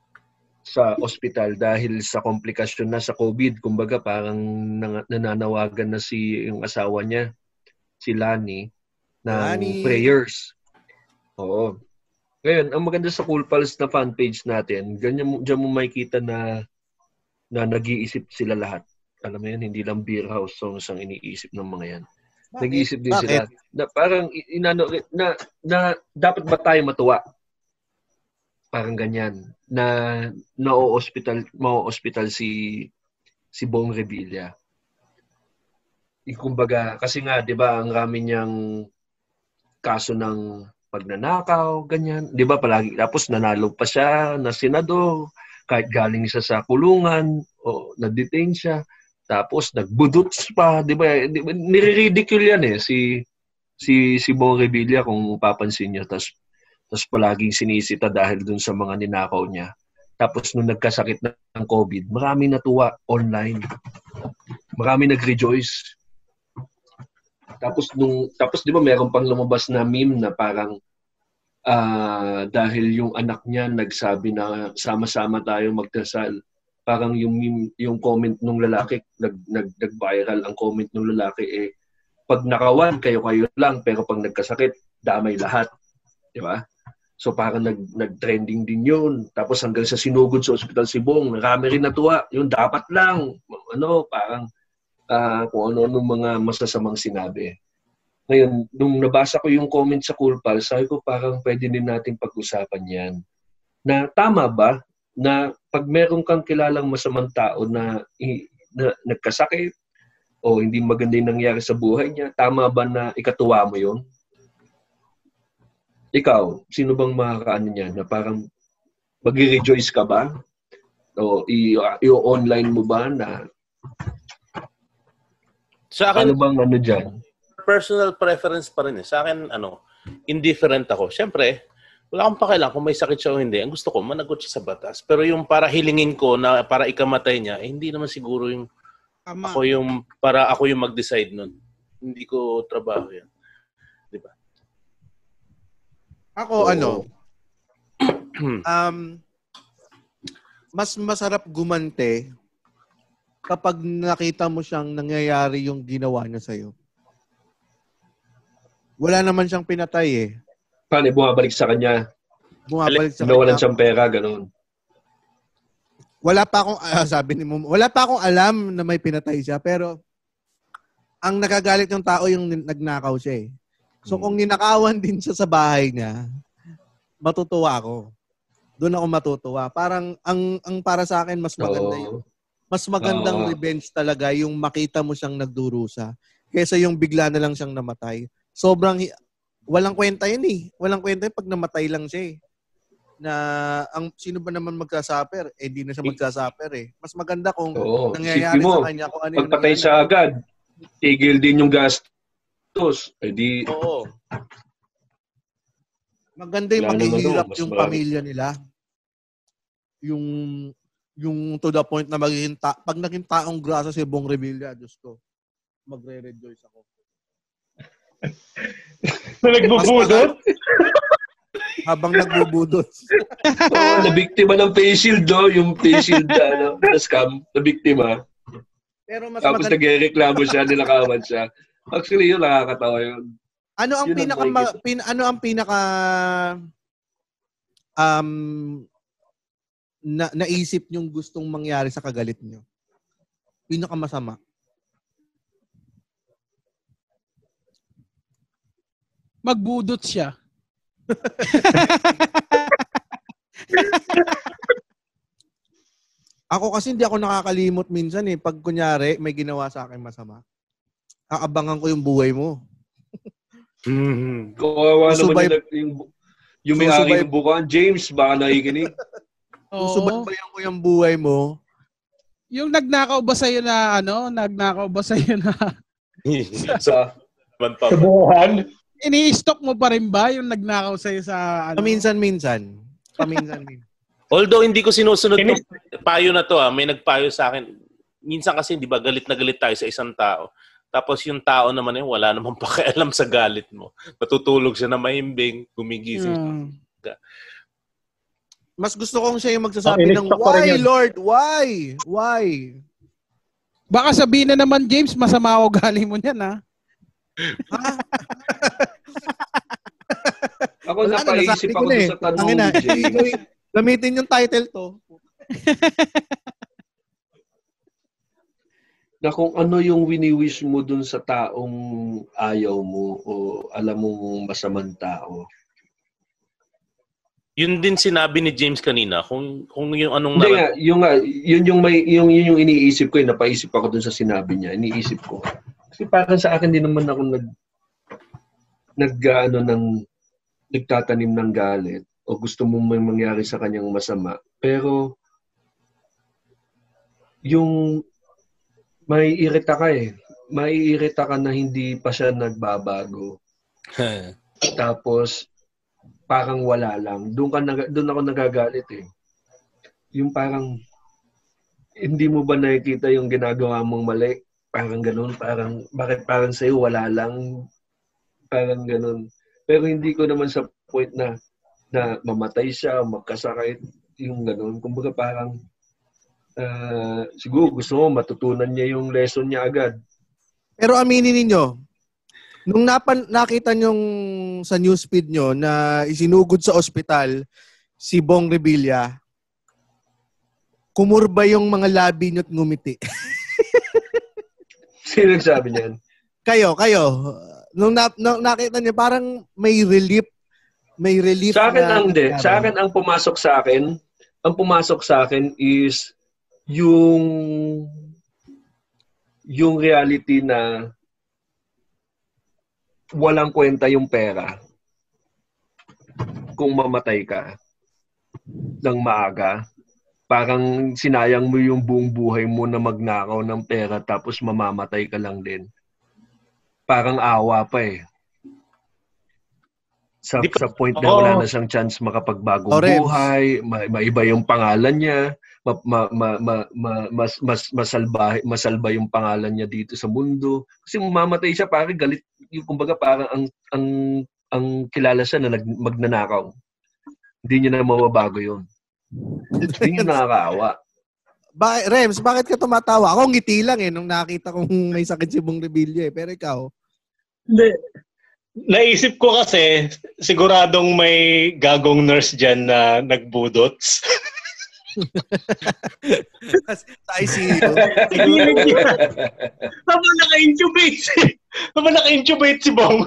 sa ospital dahil sa komplikasyon na sa COVID. Kumbaga parang nananawagan na yung asawa niya, si Lani, ng prayers. Oo. Ngayon, ang maganda sa Cool Pals na fan page natin, diyan mo makikita na nag-iisip sila lahat. Alam mo yan, hindi lang beer house songs ang iniisip ng mga yan. Nag-iisip din sila na parang na dapat ba tayo matuwa? Parang ganyan na ma-hospital si Bong Revilla. Kumbaga kasi nga 'di ba ang rami niyang kaso ng pagnanakaw, ganyan. 'Di ba palagi tapos nanalo pa siya na senador kahit galing siya sa kulungan o na-detain siya. Tapos nagbudots pa, 'di ba? Nire-ridicule yan si Bong Revilla kung papansin niyo. Tapos palaging sinisita dahil dun sa mga ninakaw niya. Tapos nung nagkasakit ng COVID, marami natuwa online. Marami nag-rejoice. Tapos 'di ba meron pang lumabas na meme na parang dahil yung anak niya nagsabi na sama-sama tayo magdasal. Parang yung comment nung lalaki nag-viral ang comment nung lalaki pag nakawan kayo lang pero pag nagkasakit damay lahat, di ba? So parang nag-trending din yun. Tapos hanggang sa sinugod sa Ospital Sibong, marami rin natuwa. Yung dapat lang parang kung ano mga masasamang sinabi. Ngayon, nung nabasa ko yung comment sa Cool Pals, sabi ko parang pwede din natin pag-usapan yan. Na tama ba na pag meron kang kilalang masamang tao na nagkasakit o hindi maganda yung nangyari sa buhay niya, tama ba na ikatuwa mo yun? Ikaw, sino bang makakaano niya na parang mag-rejoice ka ba? O i-online mo ba na sa akin, ano bang dyan? Personal preference pa rin Sa akin, indifferent ako. Siyempre, wala akong pakialam kung may sakit siya o hindi. Ang gusto ko, managot siya sa batas. Pero yung para hilingin ko na para ikamatay niya, hindi naman siguro yung ako yung mag-decide nun. Hindi ko trabaho yan. Di ba? Ako, mas masarap gumante kapag nakita mo siyang nangyayari yung ginawa niya sa'yo. Wala naman siyang pinatay Paano bumabalik sa kanya? Bumabalik sa kanya. Nawalan siyang pera, gano'n. Wala pa akong alam na may pinatay siya, pero ang nakagalit yung tao yung nagnakaw siya So kung ninakawan din siya sa bahay niya, matutuwa ako. Doon ako matutuwa. Parang ang para sa akin mas maganda yun. Mas magandang revenge talaga yung makita mo siyang nagdurusa kaysa yung bigla na lang siyang namatay. Sobrang walang kwenta yun Walang kwenta yun pag namatay lang siya Na sino ba naman magsasuffer? Hindi na siya magsasuffer Mas maganda kung nangyayari sa kanya kung ano yung pagpatay siya agad, tigil din yung gastos. Oo. Maganda yung maghihirap yung pamilya nila. Yung to the point na pag naging taong grasa si Bong Revilla, Diyos ko, magre-rejoice ako. Nagbubudot? Habang nagbubudot. Nabiktima ng face shield, yung face shield na scam, nabiktima. Pero mas tapos nagreklamo siya, nilakawan siya. Actually, yun, nakakatawa yun. Ano ang pinaka naisip niyong gustong mangyari sa kagalit niyo? Pinakamasama? Magbudot siya. Ako kasi hindi ako nakakalimot minsan pag kunyari may ginawa sa akin masama. Aabangan ko yung buhay mo. Kawawa naman yung may-ari ng bukan. James, baka nakikinig. Susubaybayan ko yung buhay mo. Yung nagnakaw ba sa'yo na sa bukan? Ini-stock mo pa rin ba yung nagnakaw sa'yo sa Paminsan-minsan. Although hindi ko sinusunod yung payo na to may nagpayo sa akin. Minsan kasi 'di ba galit na galit tayo sa isang tao. Tapos yung tao naman wala namang pakialam sa galit mo. Natutulog siya na mahimbing, gumigising. Mas gusto kong siya yung magsasabi ng, why, Lord? Why? Why? Baka sabihin na naman, James, masama ugali mo niyan, ha? Ako napaisip ako sa tanong ni James. Gamitin yung title to. Na kung ano yung wini-wish mo dun sa taong ayaw mo o alam mong masamang tao. Yun din sinabi ni James kanina, kung yung anong yun yung iniisip ko, napaisip ako dun sa sinabi niya, iniisip ko. Kasi parang sa akin din naman ako nagtatanim ng galit o gusto mong may mangyari sa kanyang masama. Pero yung maiirita ka maiirita ka na hindi pa siya nagbabago. Tapos parang wala lang. Doon ako nagagalit eh. Yung parang hindi mo ba nakikita yung ginagawa mong mali? Parang ganoon, bakit parang sa'yo wala lang? Parang ganoon. Pero hindi ko naman sa point na mamatay siya, magkasakit, yung ganoon. Kumbaga parang siguro gusto mo matutunan niya yung lesson niya agad. Pero aminin ninyo, nung nakita nyong sa newsfeed nyo na isinugod sa ospital si Bong Revilla, kumurba yung mga labi nyo at ngumiti. Sino nagsabi niyan? Kayo. Nung nakita niyo parang may relief. Sa akin Sa akin ang pumasok sa akin is yung reality na walang kwenta yung pera kung mamatay ka ng maaga. Parang sinayang mo yung buong buhay mo na magnakaw ng pera tapos mamamatay ka lang din. Parang awa pa eh. Sa point na wala na siyang chance makapagbagong buhay, maiba yung pangalan niya, masalba yung pangalan niya dito sa mundo. Kasi mamamatay siya, parang galit, kumbaga parang ang kilala siya na magnanakaw. Hindi niya na mababago yun. Hindi niya nakakaawa. Rems, bakit ka tumatawa? Ako ngiti lang nung nakita kong may sakit si Bong Revilla eh. Pero ikaw? Hindi. Naisip ko kasi, siguradong may gagong nurse dyan na nagbudots. Sa ICU. Habang naka-intubate si Bong.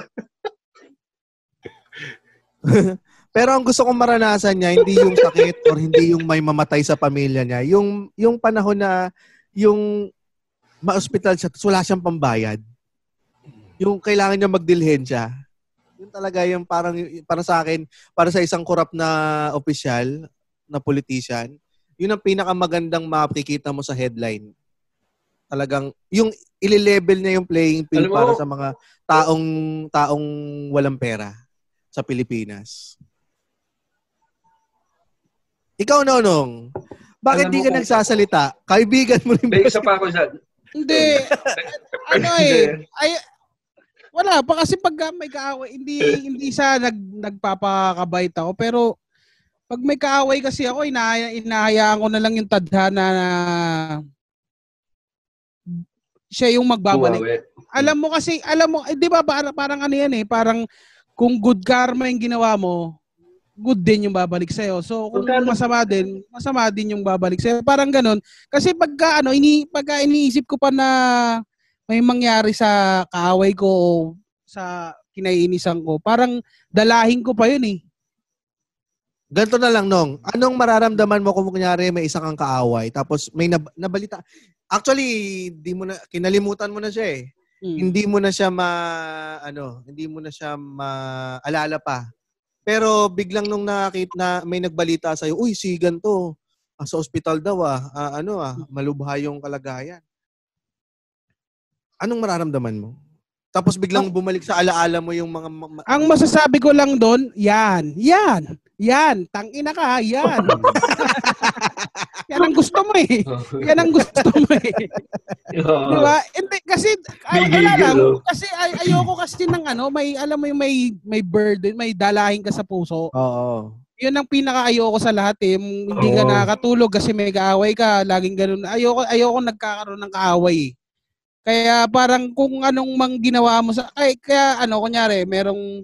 Pero ang gusto kong maranasan niya, hindi yung sakit or hindi yung may mamatay sa pamilya niya. Yung panahon na yung ma-hospital siya, wala siyang pambayad. Yung kailangan niya magdilhensya. Yun talaga yung parang para sa akin, para sa isang korap na opisyal, na politician, yun ang pinakamagandang makikita mo sa headline. Talagang, yung ile-level niya yung playing field para sa mga taong walang pera sa Pilipinas. Ikaw, Nonong, bakit di ka nagsasalita? Kaibigan mo rin ba? Isa pa ako dyan. Hindi. Wala pa kasi pag may kaaway, hindi siya nagpapakabait ako. Pero pag may kaaway kasi ako, inahayaan ko na lang yung tadhana na siya yung magbabalik. Alam mo, di ba parang ano yan eh, parang kung good karma yung ginawa mo, good din yung babalik sa'yo. So kung masama din yung babalik sa'yo. Parang ganun. Kasi pagka iniisip ko pa na may mangyari sa kaaway ko o sa kinaiinisan ko, parang dalahin ko pa yun eh. Ganito na lang, Nong. Anong mararamdaman mo kung kunyari may isang kang kaaway tapos may nabalita? Actually, kinalimutan mo na siya eh. Hindi mo na siya maalala pa. Pero biglang nung nakita na may nagbalita sa iyo, uy, si ganito, sa ospital daw malubha yung kalagayan. Anong mararamdaman mo? Tapos biglang bumalik sa alaala mo yung mga... Ang masasabi ko lang doon, yan. Tangina ka, yan. Yan ang gusto mo eh. Diba? Kasi, kasi ayoko kasi ng may, alam mo yung may burden, may dalahin ka sa puso. Oo. Yun ang pinaka-ayoko sa lahat eh. Hindi ka nakakatulog kasi may kaaway ka, laging ganun. Ayoko nagkakaroon ng kaaway eh. Kaya parang kung anong mang ginawa mo kaya kunyari, meron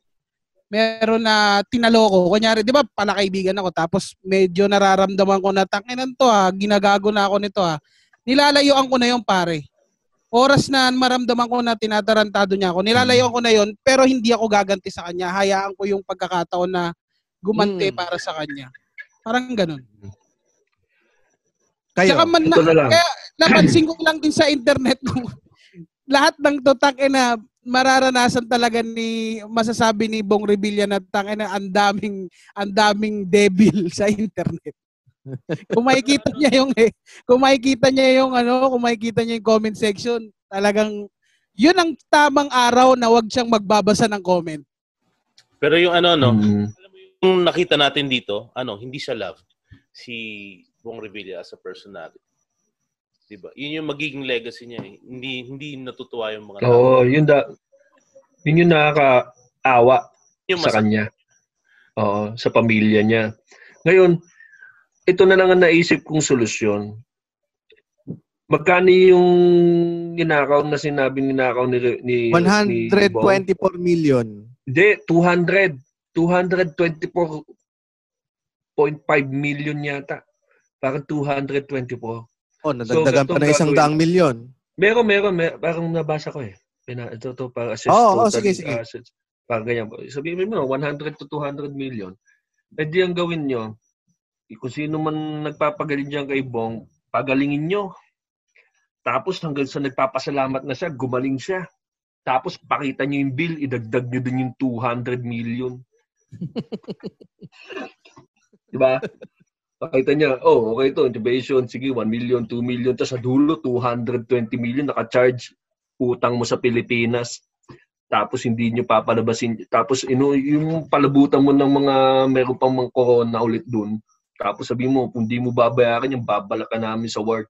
na tinaloko. Kunyari, di ba, palakaibigan ako, tapos medyo nararamdaman ko na, tanginan to ginagago na ako nito Nilalayuan ko na yung pare. Oras na maramdaman ko na tinatarantado niya ako, nilalayuan ko na yon, pero hindi ako gaganti sa kanya. Hayaan ko yung pagkakataon na gumante para sa kanya. Parang ganun. Kaya napansin ko lang din sa internet kung lahat ng na mararanasan talaga masasabi ni Bong Revilla na ang daming devil sa internet. Kung makikita niya yung comment section, talagang yun ang tamang araw na wag siyang magbabasa ng comment. Pero yung yung nakita natin dito, hindi siya love si Bong Revilla as a personality. Diba? Yun yung magiging legacy niya eh. Hindi natutuwa yung mga tao. Yun yung nakakaawa sa kanya. Oo, sa pamilya niya. Ngayon, ito na lang ang naisip kong solusyon. Magkano yung ninakaw na sinabi ninakaw ni 124 million. Hindi, 224.5 million yata. Parang 224. Nadagdagan pa na 100 milyon. Meron. Parang nabasa ko eh. Ito para assess sige. assets. Parang ganyan. Sabihin mo, 100 to 200 million. Pwede ang gawin nyo. Kung sino man nagpapagaling dyan kay Bong, pagalingin nyo. Tapos hanggang sa nagpapasalamat na siya, gumaling siya. Tapos pakita nyo yung bill, idagdag nyo din yung 200 million. Diba? Pakita niya, okay ito, intubation, sige, 1 million, 2 million, tapos sa dulo, 220 million, naka-charge, utang mo sa Pilipinas. Tapos hindi nyo papalabasin. Tapos yung palabutan mo ng meron pang mga corona ulit dun. Tapos sabi mo, kung di mo babayaran yung babalak ka namin sa work.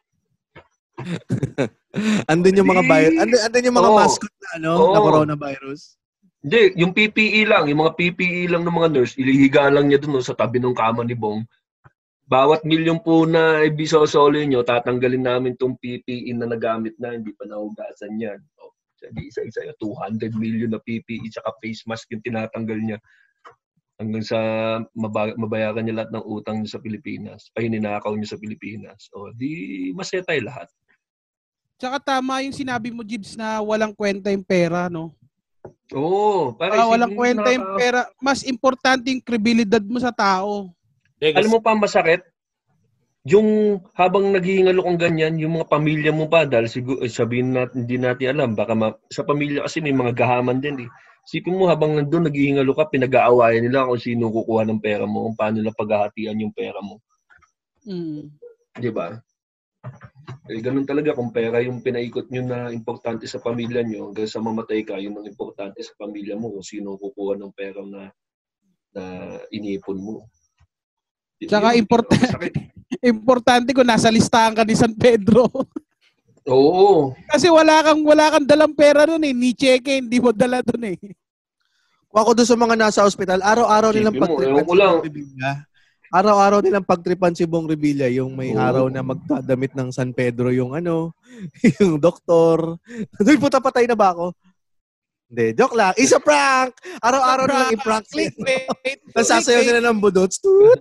Andun yung mga andun yung mga mascot na na coronavirus. Hindi, yung PPE lang, yung mga PPE lang ng mga nurse, ilihiga lang niya dun sa tabi ng kama ni Bong. Bawat milyon po na ibisosolo nyo, tatanggalin namin tong PPE na nagamit na, hindi pa nahugasan yan. Sabi isa-isa, 200 million na PPE tsaka face mask yung tinatanggal niya. Hanggang sa mabayaran niya lahat ng utang niya sa Pilipinas. Ay, ninakaw niya sa Pilipinas. Di masaya tayo lahat. Tsaka tama yung sinabi mo, Jibs, na walang kwenta yung pera, no? Oo. Walang kwenta yung pera. Mas importante yung kredibilidad mo sa tao. Alam mo pa masakit? Yung habang naghihingalo kang ganyan, yung mga pamilya mo pa, dahil sabihin natin, hindi natin alam, baka sa pamilya kasi may mga gahaman din eh. Sipin mo habang nandun, naghihingalo ka, pinag-aawayan nila kung sino kukuha ng pera mo, kung paano nila paghahatian yung pera mo. Di ba? Ganun talaga kung pera yung pinaikot nyo na importante sa pamilya nyo, hanggang sa mamatay ka, yung mga importante sa pamilya mo, kung sino kukuha ng pera na iniipon mo. Tsaka importante kung nasa listahan ka ni San Pedro. Oo. Kasi wala kang dalang pera doon eh. Ni cheque, hindi mo dala doon eh. Kung ako doon sa mga nasa ospital, araw-araw nilang pagtripan si Bong Revilla. Araw-araw nilang pagtripan si Bong Revilla. Yung may araw na magdadamit ng San Pedro yung yung doktor. Doon puta patay na ba ako? Hindi, joke lang. Isa prank! Araw-araw nilang i-prank. Clickbait. Nasasayaw sila ng budots.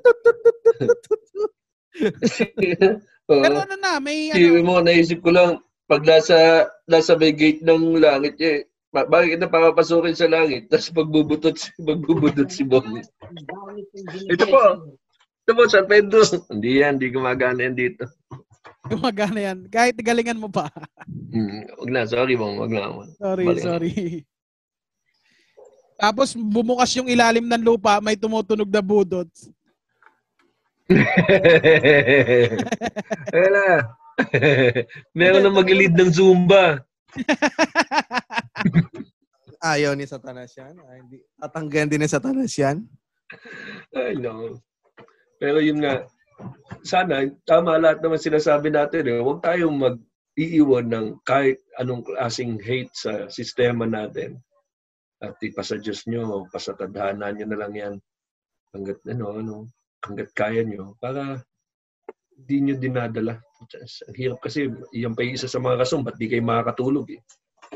Pero may mo, naisip ko lang, pag nasa may gate ng langit bakit na papapasukin sa langit, tapos magbubutot si Bong. Ito po, San Pedro. Hindi gumagana yan dito. Gumagana yan. Kahit galingan mo pa. Wag na, sorry Bong, wag na. Sorry. Tapos bumukas yung ilalim ng lupa, may tumutunog na budots. Wala. Meron na mag-lead ng Zumba. Ayaw ni Satanas yan. Tatanggayan din ni Satanas yan. Ay, no. Pero yun nga, sana, tama lahat naman sinasabi natin. Huwag tayong mag-iiwan ng kahit anong klaseng hate sa sistema natin. At ipasa Diyos nyo, pasatadhana nyo na lang yan. hanggat hanggat kaya nyo para di nyo dinadala. Ang hirap kasi yan pa yung isa sa mga rason ba't di kayo makakatulog eh.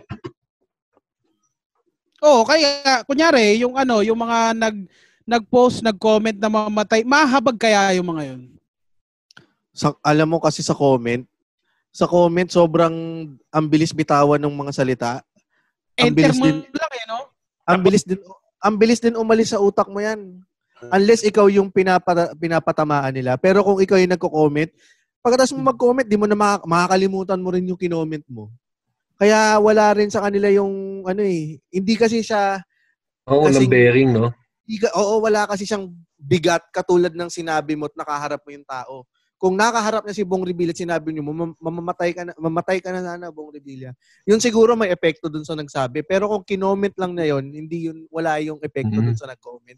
Oo, kaya kunyari yung mga nag-post, nag-comment na mamatay, mahabag kaya yung mga yun? Alam mo kasi sa comment sobrang ang bilis bitawan ng mga salita. Ang bilis din lang eh, no? Ang bilis din umalis sa utak mo yan. Unless ikaw yung pinapatamaan nila. Pero kung ikaw yung nagko-comment, pagkatapos mo mag-comment, di mo na makakalimutan mo rin yung kinoment mo. Kaya wala rin sa kanila yung hindi kasi siya ng bearing, no? Wala kasi siyang bigat katulad ng sinabi mo at nakaharap mo yung tao. Kung nakaharap niya si Bong Revilla at sinabi niyo, mamatay ka na sana, Bong Revilla. Yun siguro may epekto dun sa nagsabi. Pero kung kinoment lang na yun, wala yung epekto dun sa nag-comment.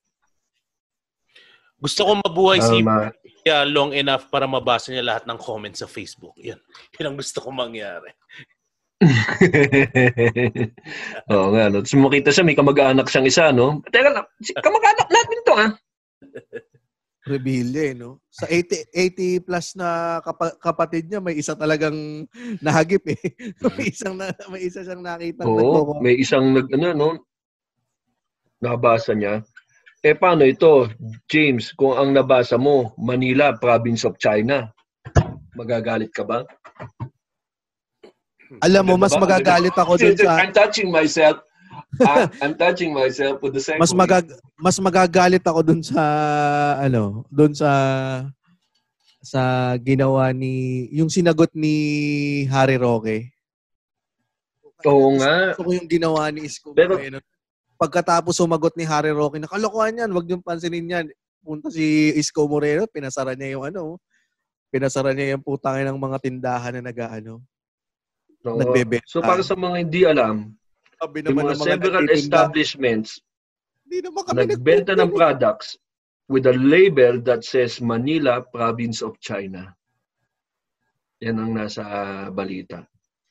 Gusto kong mabuhay si long enough para mabasa niya lahat ng comments sa Facebook. Yan ang gusto kong mangyari. Oo nga, no? So, makita siya, may kamag-anak siyang isa, no? Teka lang, kamag-anak natin to, ha? Revilla, no? Sa 80 plus na kapatid niya, may isa talagang nahagip, eh. may isa siyang nakita. Oo, may isang nabasa niya. Paano ito, James, kung ang nabasa mo, Manila, province of China, magagalit ka ba? Alam mo, mas magagalit ako dun sa... I'm touching myself. I'm touching myself with the same mas magagalit ako dun sa sa ginawa yung sinagot ni Harry Roque. Oo nga. Gusto ko yung ginawa ni Isko. Pero pagkatapos sumagot ni Harry Roque, nakalokohan yan, wag niyong pansinin yan. Punta si Isko Moreno, pinasara niya yung putangin ng mga tindahan na nagbebenta. So para sa mga hindi alam, yung mga several establishments nagbenta ng products with a label that says Manila, Province of China. Yan ang nasa balita.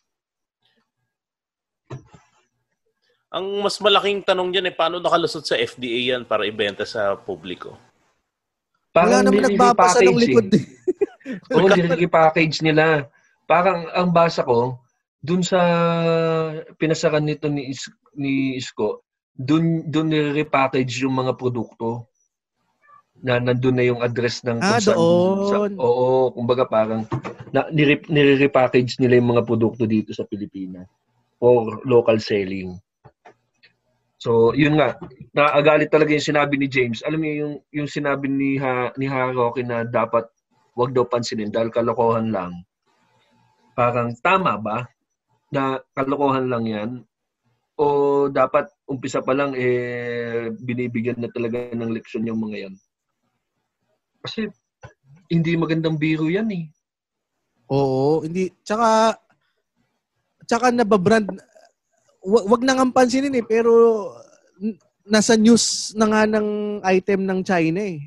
Ang mas malaking tanong dyan paano nakalusot sa FDA yan para ibenta sa publiko? Wala naman nagbabasa ng likod. Oo, nililipackage nila. Parang ang basa ko, dun sa pinasaran nito ni Isko, dun nire-repackage yung mga produkto na nandun na yung address ng doon. Oo, kumbaga parang nire-repackage nila yung mga produkto dito sa Pilipinas for local selling. So, yun nga, naagalit talaga yung sinabi ni James. Alam niyo yung sinabi ni Haroki na dapat wag daw pansinin dahil kalokohan lang. Parang tama ba na kalokohan lang yan? O dapat umpisa pa lang binibigyan na talaga ng leksyon yung mga yan? Kasi hindi magandang biro yan eh. Oo, hindi. Tsaka nababrand. Wag na nga pansinin eh, pero nasa news na nga ng item ng China eh.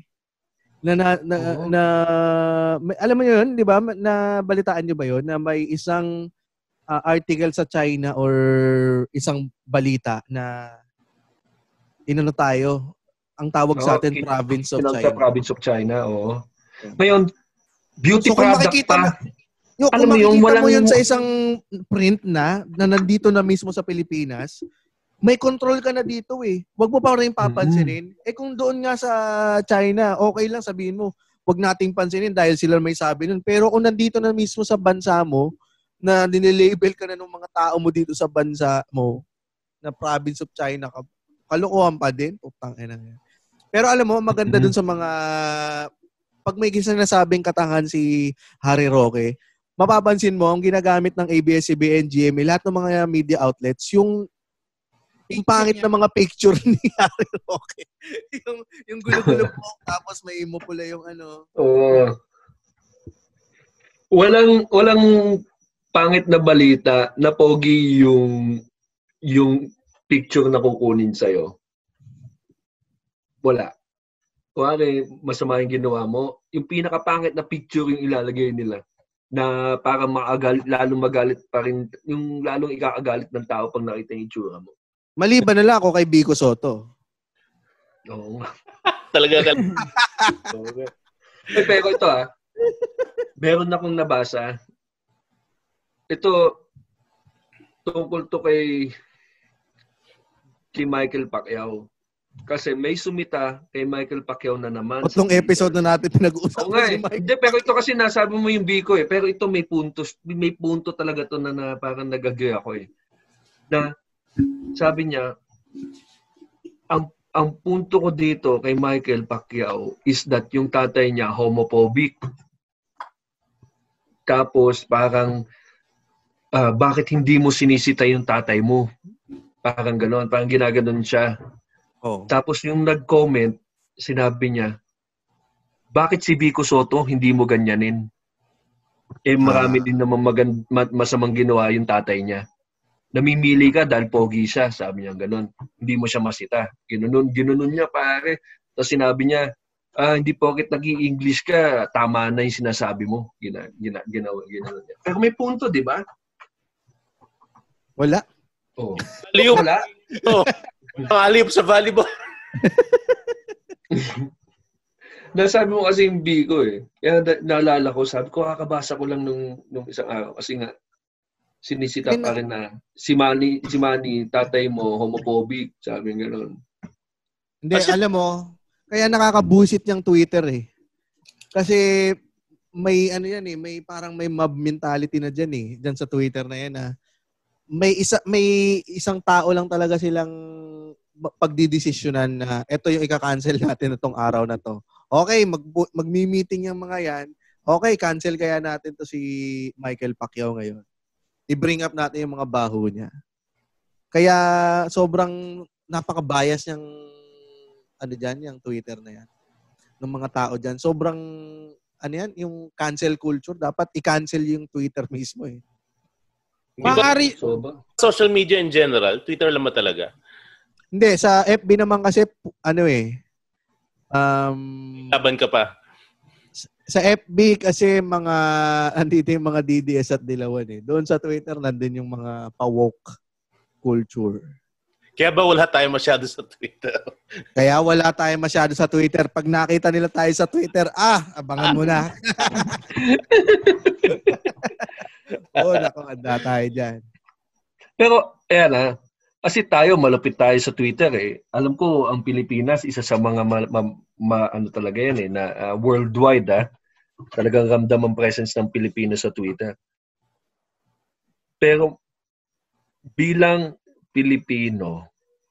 Alam mo yun, di ba? Nabalitaan nyo ba yun? Na may isang article sa China or isang balita na tayo. Ang tawag sa atin, Province of China. Province of China, oo. Ngayon, beauty product pa. Kung makikita mo yun sa isang print na nandito na mismo sa Pilipinas, may control ka na dito eh. Huwag mo pa rin papansinin. Kung doon nga sa China, okay lang sabihin mo, huwag nating pansinin dahil sila may sabi nun. Pero kung nandito na mismo sa bansa mo, na nililabel ka na ng mga tao mo dito sa bansa mo, na Province of China, kalokohan pa din. Pero alam mo, maganda dun sa mga, pag may sinasabing katangan si Harry Roque, mapapansin mo, ang ginagamit ng ABS-CBN, GMA, lahat ng mga media outlets, yung pangit na mga picture ni Harry Roque. yung gulo-gulo po, tapos may imo pula yung Oo. Walang pangit na balita na pogi yung picture na kukunin sa'yo. Wala. Kuwari, masama yung ginawa mo, yung pinakapangit na picture yung ilalagay nila. Na para lalong magalit pa rin, yung lalong ikakagalit ng tao pag nakita yung itsura mo. Maliban na lang ako kay Vico Soto. Oo. Talaga. Pero ito meron akong nabasa. Ito, tungkol to kay Michael Pacquiao. Kasi may sumita kay Michael Pacquiao na naman. Itong episode na natin pinag-uusapan si Mike. Hindi, pero ito kasi nasabi mo yung Biko Pero ito may punto talaga to na parang nag-agree ako Na sabi niya, ang punto ko dito kay Michael Pacquiao is that yung tatay niya homophobic. Tapos parang bakit hindi mo sinisita yung tatay mo? Parang gano'n, parang ginaganon siya. Oh. Tapos yung nag-comment, sinabi niya, bakit si Vico Soto hindi mo ganyanin? Marami din naman masamang ginawa yung tatay niya. Namimili ka dahil pogi siya, sabi niya gano'n. Hindi mo siya masita. Ginunon niya pare. Tapos sinabi niya, hindi porket nag-i-English ka, tama na yung sinasabi mo. Ginawa niya. Pero may punto, di ba? Wala. Oh. Aliw. Wala. Oh. Aliw sa volleyball. Nasabi mo kasi yung Biko Kaya naalala ko, sabi ko, kakabasa ko lang nung isang araw. Kasi nga, sinisita pa rin na si Manny, tatay mo, homophobic. Sabi nga gano'n. Hindi, alam mo, kaya nakakabusit yung Twitter Kasi may may parang may mob mentality na diyan diyan sa Twitter na yan may isang tao lang talaga silang pagdidesisyonan na ito yung ika-cancel natin itong araw na to. Okay, magmi-meeting yung mga yan. Okay, cancel kaya natin to si Michael Pacquiao ngayon. I-bring up natin yung mga baho niya. Kaya sobrang napaka-bias yung yung Twitter na yan. Ng mga tao diyan. Sobrang yung cancel culture, dapat i-cancel yung Twitter mismo Social media in general, Twitter lang talaga. Hindi, sa FB naman kasi laban ka pa. Sa FB kasi andito yung mga DDS at Dilawan Doon sa Twitter nandun yung mga pa-woke culture. Kaya ba wala tayo masyado sa Twitter? Kaya wala tayo masyado sa Twitter. Pag nakita nila tayo sa Twitter, abangan mo na. Naku, anda tayo dyan. Pero, kasi tayo, malapit tayo sa Twitter Alam ko, ang Pilipinas, isa sa mga talaga yan na worldwide talagang ramdam ang presence ng Pilipinas sa Twitter. Pero, bilang Pilipino,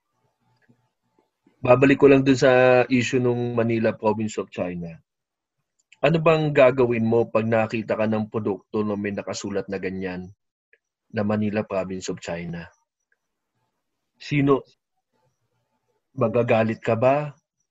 babalik ko lang dun sa issue ng Manila Province of China. Ano bang gagawin mo pag nakita ka ng produkto na may nakasulat na ganyan na Manila Province of China? Sino? Magagalit ka ba?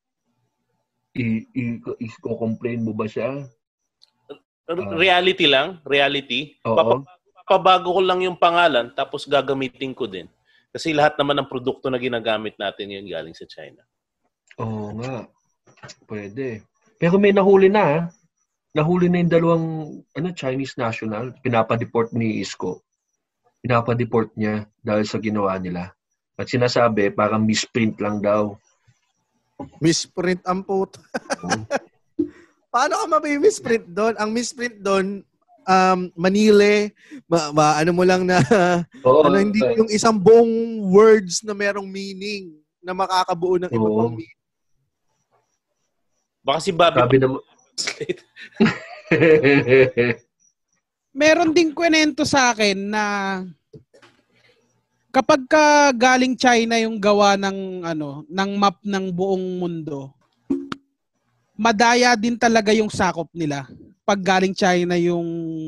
I-complain mo ba siya? Reality lang? Reality? Oo. Pabago ko lang yung pangalan tapos gagamitin ko din. Kasi lahat naman ng produkto na ginagamit natin yun galing sa China. Oo nga. Pwede. Pero may nahuli na Nahuli na yung dalawang Chinese national. Pinapa-deport ni Isko. Pinapa-deport niya dahil sa ginawa nila. At sinasabi, parang misprint lang daw. Misprint ang puto. Paano ka misprint doon? Ang misprint doon, Manila, ano mo lang na, hindi yung isang buong words na merong meaning na makakabuo ng iba pang meaning. Baka si Bobby Meron ding kwento sa akin na kapag ka galing China yung gawa ng ng map ng buong mundo, madaya din talaga yung sakop nila. Pag galing China yung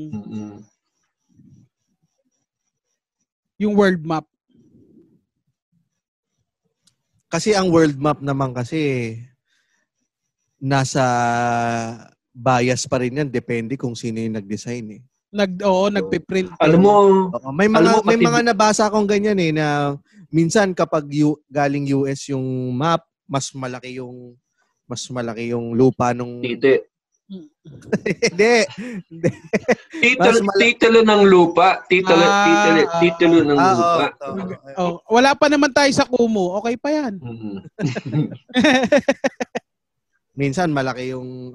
world map. Kasi ang world map naman kasi nasa bias pa rin yan, depende kung sino yung nag-design nagpe-print. Alam mo, may mga nabasa akong ganyan na minsan kapag galing US yung map, mas malaki yung lupa nung Tite. Hindi. Titulo ng lupa. Titulo ng lupa. Wala pa naman tayo sa Kumu. Okay pa yan. minsan malaki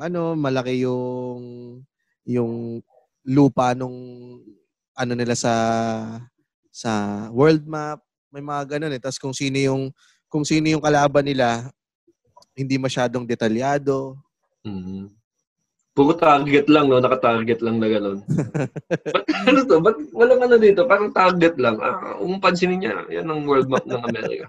yung lupa nung nila sa world map, may mga ganun eh. Tapos kung sino yung kalaban nila, hindi masyadong detalyado. Mm-hmm. Puro target lang, no? Naka-target lang na gano'n. Ba't walang dito? Parang target lang. Kung pansinin niya, yan ang world map ng Amerika.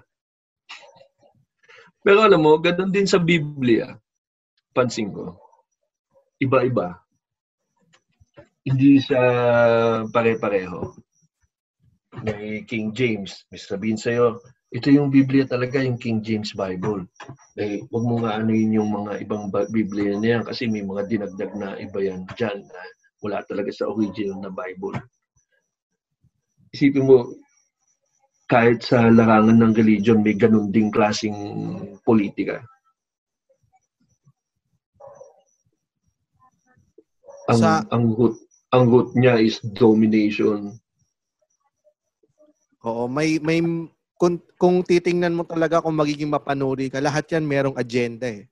Pero alam mo, gano'n din sa Biblia. Pansin ko. Iba-iba. Hindi siya pare-pareho. May King James. May sabihin sa'yo, ito yung Biblia talaga, yung King James Bible. Huwag mo nga anuin yung mga ibang Biblia na yan kasi may mga dinagdag na iba yan dyan na wala talaga sa original na Bible. Isipin mo, kahit sa larangan ng religion, may ganun ding klaseng politika. Ang root niya is domination. Oo, may kung titingnan mo talaga kung magiging mapanuri ka, lahat yan merong agenda eh.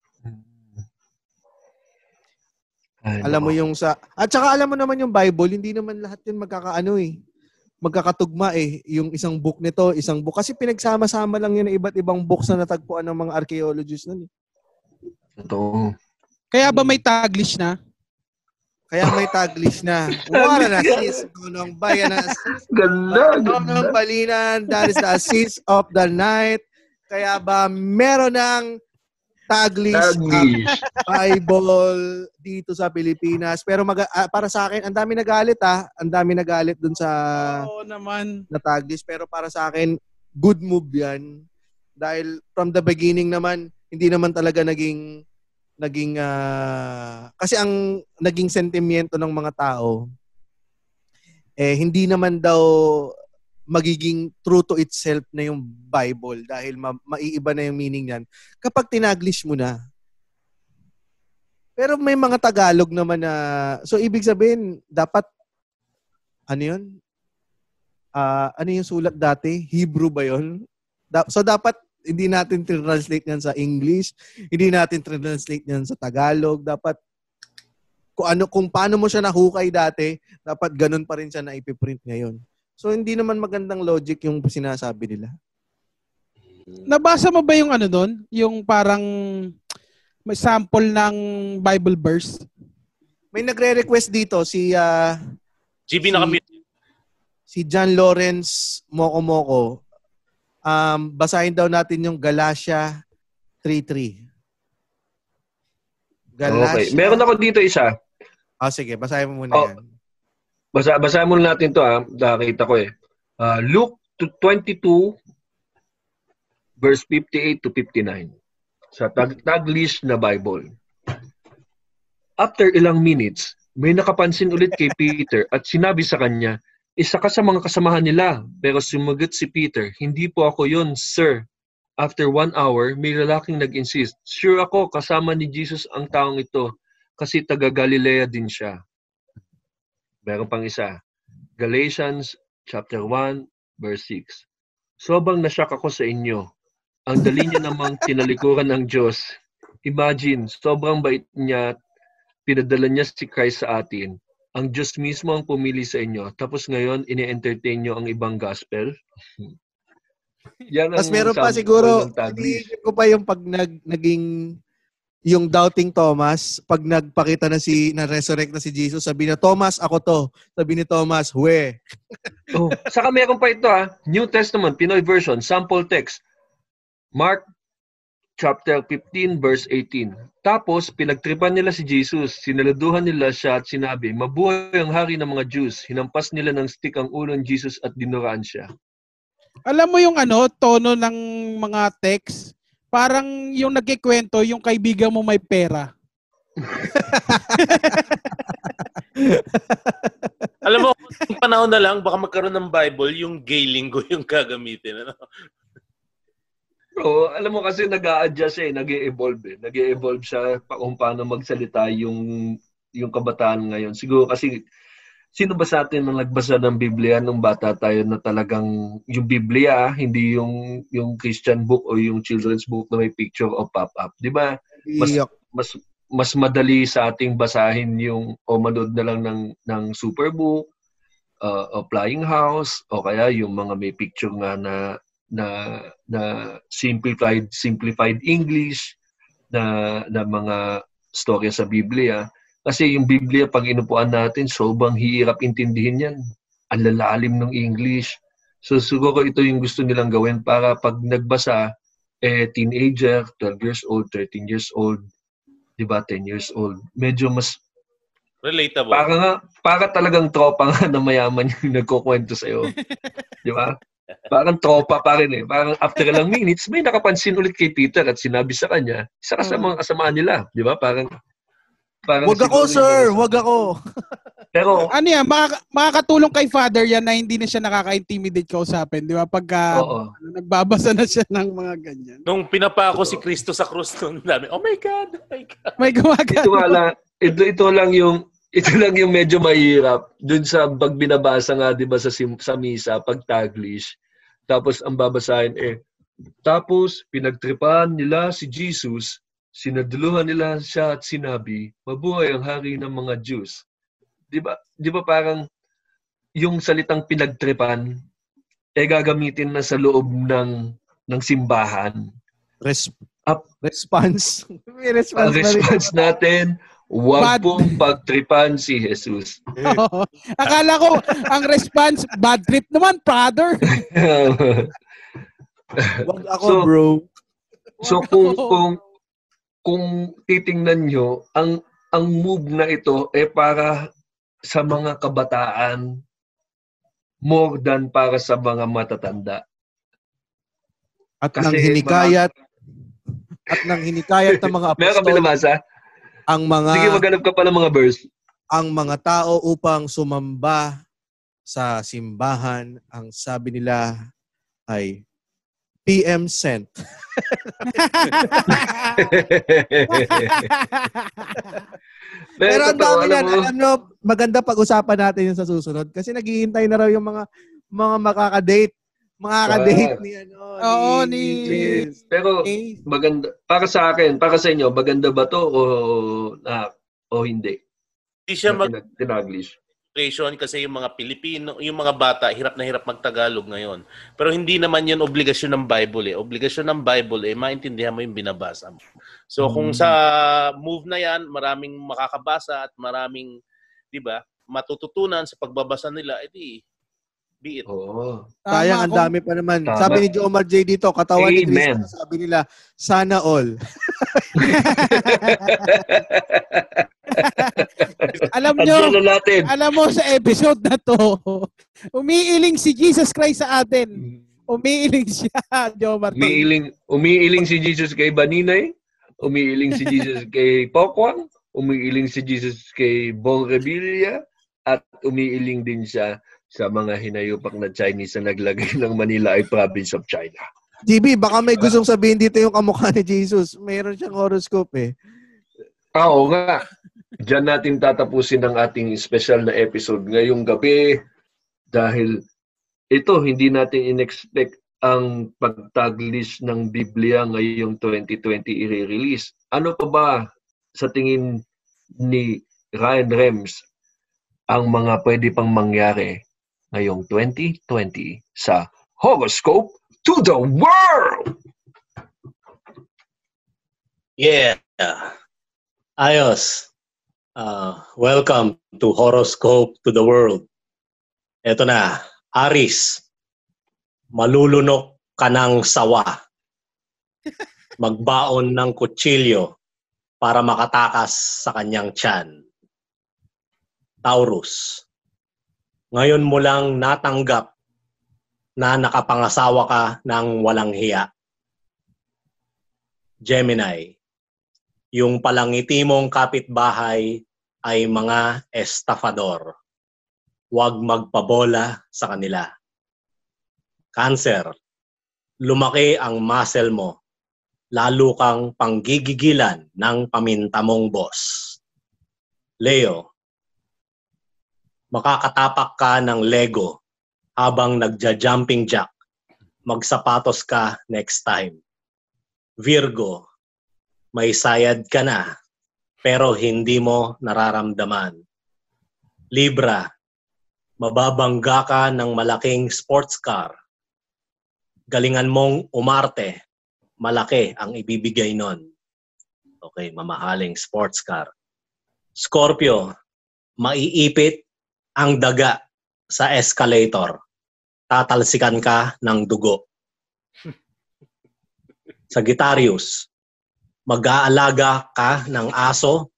Alam mo yung at saka alam mo naman yung Bible, hindi naman lahat yun magkakatugma eh. Yung isang book nito, isang book. Kasi pinagsama-sama lang yun ng iba't ibang books na natagpuan ng mga archaeologists nun eh. Ito. Kaya ba may taglish na? Kaya may taglish na. Wala na sis. Nung bayan na sis. Ganda. Nung balinan. That is the assist of the night. Kaya ba meron ng taglish Bible dito sa Pilipinas. Pero para sa akin, ang dami nagalit Ang dami nagalit dun sa naman na taglish. Pero para sa akin, good move yan. Dahil from the beginning naman, hindi naman talaga naging kasi ang naging sentimiento ng mga tao hindi naman daw magiging true to itself na yung Bible dahil maiiba na yung meaning niyan kapag tinaglish mo na. Pero may mga Tagalog naman na so ibig sabihin dapat ano yung sulat dati? Hebrew ba yun? So dapat hindi natin translate yan sa English, hindi natin translate yan sa Tagalog. Dapat kung paano mo siya nahukay dati, dapat ganun pa rin siya na ipiprint ngayon. So hindi naman magandang logic yung sinasabi nila. Nabasa mo ba yung doon? Yung parang may sample ng Bible verse? May nagre-request dito si GB nakamute. Si John Lawrence Moko. Basahin daw natin yung Galatia 3:3. Okay. Meron ako dito isa. Sige, basahin mo muna yan. Basahin muna natin to nakita ko eh. Luke 22 verse 58 to 59. Sa Taglish na Bible. After ilang minutes, may nakapansin ulit kay Peter at sinabi sa kanya, isa ka sa mga kasamahan nila. Pero sumagot si Peter, hindi po ako yun, sir. After 1 hour, may lalaking nag-insist, sure ako, kasama ni Jesus ang taong ito kasi taga Galilea din siya. Meron pang isa. Galatians chapter 1, verse 6. Sobrang nasyak ako sa inyo. Ang dali niya namang tinalikuran ng Diyos. Imagine, sobrang bait niya, pinadala niya si Christ sa atin. Ang Diyos mismo ang pumili sa inyo. Tapos ngayon, ini-entertain nyo ang ibang gospel. Tapos meron pa siguro, iniisip ko pa yung pag naging yung doubting Thomas, pag nagpakita na resurrect na si Jesus, sabi na, Thomas, ako to. Sabi ni Thomas, we. Saka meron pa ito New Testament, Pinoy version, sample text. Mark chapter 15, verse 18. Tapos, pinagtripan nila si Jesus, sinaluduhan nila siya at sinabi, mabuhay ang hari ng mga Jews. Hinampas nila ng stick ang ulo ng Jesus at dinuraan siya. Alam mo yung tono ng mga text? Parang yung nagkikwento, yung kaibigan mo may pera. Alam mo, yung panahon na lang, baka magkaroon ng Bible, yung gay lingo yung gagamitin. Alam mo kasi nag-a-adjust nag-e-evolve Nag-e-evolve siya kung paano magsalita yung kabataan ngayon. Siguro kasi sino ba sa atin na nagbasa ng Biblia nung bata tayo na talagang yung Biblia, hindi yung Christian book o yung children's book na may picture o pop-up, 'di ba? mas madali sa ating basahin yung o manood na lang ng Superbook, o Flying House, o kaya yung mga may picture nga na simplified English na mga storya sa Biblia. Kasi yung Biblia, pag inupuan natin, sobrang hirap intindihin yan. Ang lalalim ng English. So siguro ito yung gusto nilang gawin para pag nagbasa, teenager, 12 years old, 13 years old, diba, 10 years old, medyo mas relatable. Para talagang tropa nga na mayaman yung nagkukwento sa'yo. Diba? Parang tropa pa rin eh. Parang after ilang minutes, may nakapansin ulit kay Peter at sinabi sa kanya, isa ka sa mga kasamaan nila. Diba? Parang wag ako, sir! Wag ako! Pero ano yan, makakatulong kay Father yan na hindi na siya nakaka-intimidate kausapin, di ba? Pagka nagbabasa na siya ng mga ganyan. Nung pinapako si Kristo sa krus, nung dami, oh my God! May gumagano. Ito lang yung medyo mahirap. Dun sa pag binabasa nga, di ba, sa misa, pag Taglish, tapos ang babasahin tapos pinagtripan nila si Jesus, sinaduluhan nila siya at sinabi, mabuhay ang hari ng mga Diyos. Di ba parang yung salitang pinagtripan gagamitin na sa loob ng simbahan. Response. May response natin, huwag pong pagtripan si Jesus. Akala ko ang response, bad trip naman, brother. Wag ako, bro. So kung titingnan nyo, ang move na ito para sa mga kabataan more than para sa mga matatanda. At nang hinikayat ng mga apostol. Meron ka binabasa? Sige, maghanap ka pa ng mga verse. Ang mga tao upang sumamba sa simbahan, ang sabi nila ay PM sent. Pero ang dami yan. Alam nyo, maganda pag-usapan natin yun sa susunod. Kasi naghihintay na raw yung mga makaka-date. Makaka-date ni Pero maganda. Para sa akin, para sa inyo, maganda ba to o hindi? Hindi siya tinaglish. Kasi yung mga Pilipino, yung mga bata, hirap na hirap magtagalog ngayon. Pero hindi naman yun obligasyon ng Bible Obligasyon ng Bible maintindihan mo yung binabasa mo. So kung sa move na yan, maraming makakabasa at maraming, di ba, matututunan sa pagbabasa nila, edi be it. Sayang, ang dami pa naman. Tama. Sabi ni Jomar J dito, katawan ni Cristo, sabi nila, sana all. Alam mo sa episode na to, umiiling si Jesus Christ sa atin. Umiiling siya, Jomar. Umiiling si Jesus kay Baninay, umiiling si Jesus kay Pokwang, umiiling si Jesus kay Bong Revilla, at umiiling din siya sa mga hinayupak na Chinese na naglagay ng Manila ay province of China. GB, baka may gustong sabihin dito yung kamukha ni Jesus. Mayroon siyang horoscope Oo nga. Diyan natin tatapusin ang ating special na episode ngayong gabi dahil ito, hindi natin in-expect ang pagtaglish ng Biblia ngayong 2020 i-release. Ano pa ba sa tingin ni Ryan Rems ang mga pwede pang mangyari ngayong 2020 sa Horoscope to the World? Yeah. Ayos. Welcome to Horoscope to the World. Ito na, Aris. Malulunok ka ng sawa. Magbaon ng kutsilyo para makatakas sa kanyang tiyan. Taurus. Ngayon mo lang natanggap na nakapangasawa ka ng walang hiya. Gemini. Yung palangiti mong kapitbahay ay mga estafador. Huwag magpabola sa kanila. Cancer. Lumaki ang muscle mo. Lalo kang panggigigilan ng paminta mong boss. Leo. Makakatapak ka ng Lego habang nagja-jumping jack. Magsapatos ka next time. Virgo. may sayad ka na, pero hindi mo nararamdaman. Libra, mababangga ka ng malaking sports car. Galingan mong umarte, malaki ang ibibigay nun. Okay, mamahaling sports car. Scorpio, maiipit ang daga sa escalator. Tatalsikan ka ng dugo. Sagittarius, mag-aalaga ka ng aso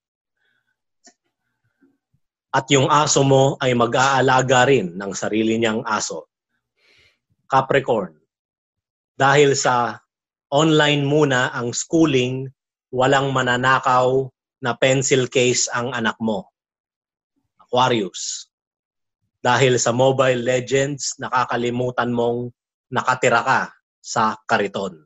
at yung aso mo ay mag-aalaga rin ng sarili niyang aso. Capricorn, dahil sa online muna ang schooling, walang mananakaw na pencil case ang anak mo. Aquarius, dahil sa Mobile Legends, nakakalimutan mong nakatira ka sa kariton.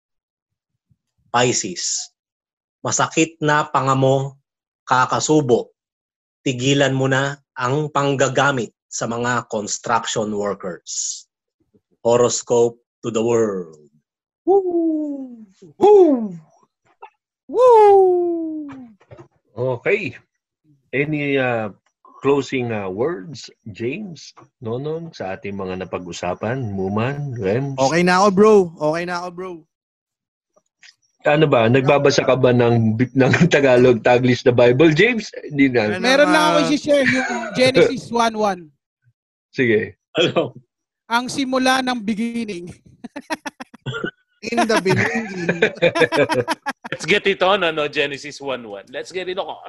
Pisces, masakit na panga mo, kakasubo, tigilan mo na ang panggagamit sa mga construction workers. Horoscope to the world. Woo! Woo! Woo! Okay. Any closing words, James, Nonong, sa ating mga napag-usapan? Muman, Rems? Okay na ako, bro. Okay na ako, bro. Ano ba? Nagbabasa ka ba ng Tagalog, Taglish na Bible, James? Hindi na. Meron lang ako i-share yung Genesis 1:1. Sige. Ano? Ang simula ng beginning. In the beginning. Let's get it on, Genesis 1:1. Let's get it on.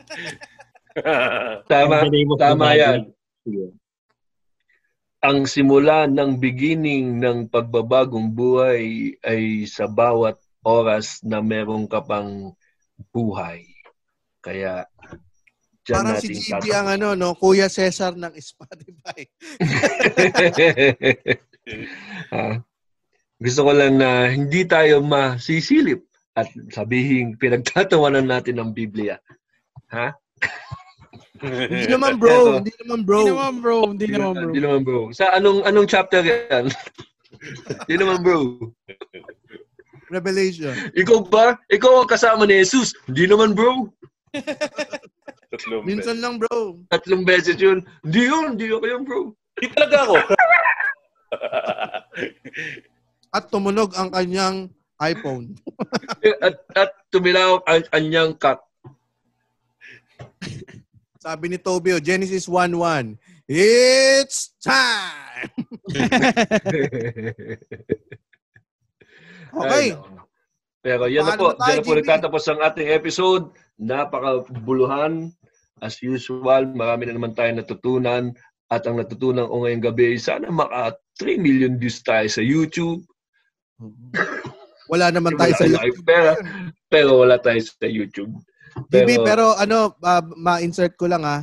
Tama yan. Ang simula ng beginning ng pagbabagong buhay ay sa bawat oras na meron ka pang buhay. Kaya dyan Parang si natin GB ang Kuya Cesar ng Spotify. Gusto ko lang na hindi tayo masisilip at sabihin pinagtatawanan natin ang Biblia. Ha? Hindi naman bro. Hindi naman bro. Sa anong chapter yan? Hindi naman bro. Revelation. Ikaw ba? Ikaw ang kasama ni Jesus. Hindi naman bro. Minsan lang bro. 3 beses yun. Hindi ako yun bro. Hindi talaga ako. At tumunog ang kanyang iPhone. at tumilaw ang kanyang cut. Sabi ni Tobio, Genesis 1:1, it's time! Okay. Pero yan na po. Diyan na po nagtatapos ang ating episode. Napakabuluhan. As usual, marami na naman tayo natutunan. At ang natutunan ko ngayong gabi, sana maka 3 million views tayo sa YouTube. Wala naman tayo sa YouTube. Pero wala tayo sa YouTube. Pero ma-insert ko lang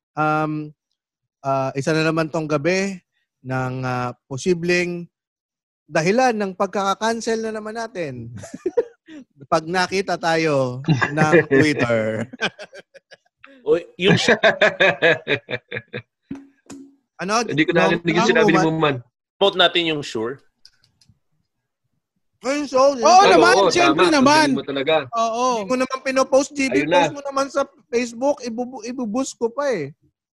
isa na naman tong gabi ng posibleng dahilan ng pagkaka-cancel na naman natin. Pag nakita tayo ng Twitter. Yung Hindi ko narinig yung sinabi ni Muman. Promote natin yung Sure. Oo naman, siyempre naman. Mo talaga. Oo. Hindi mo naman pinopost, GB. Post mo naman sa Facebook. Ibuboost ko pa eh.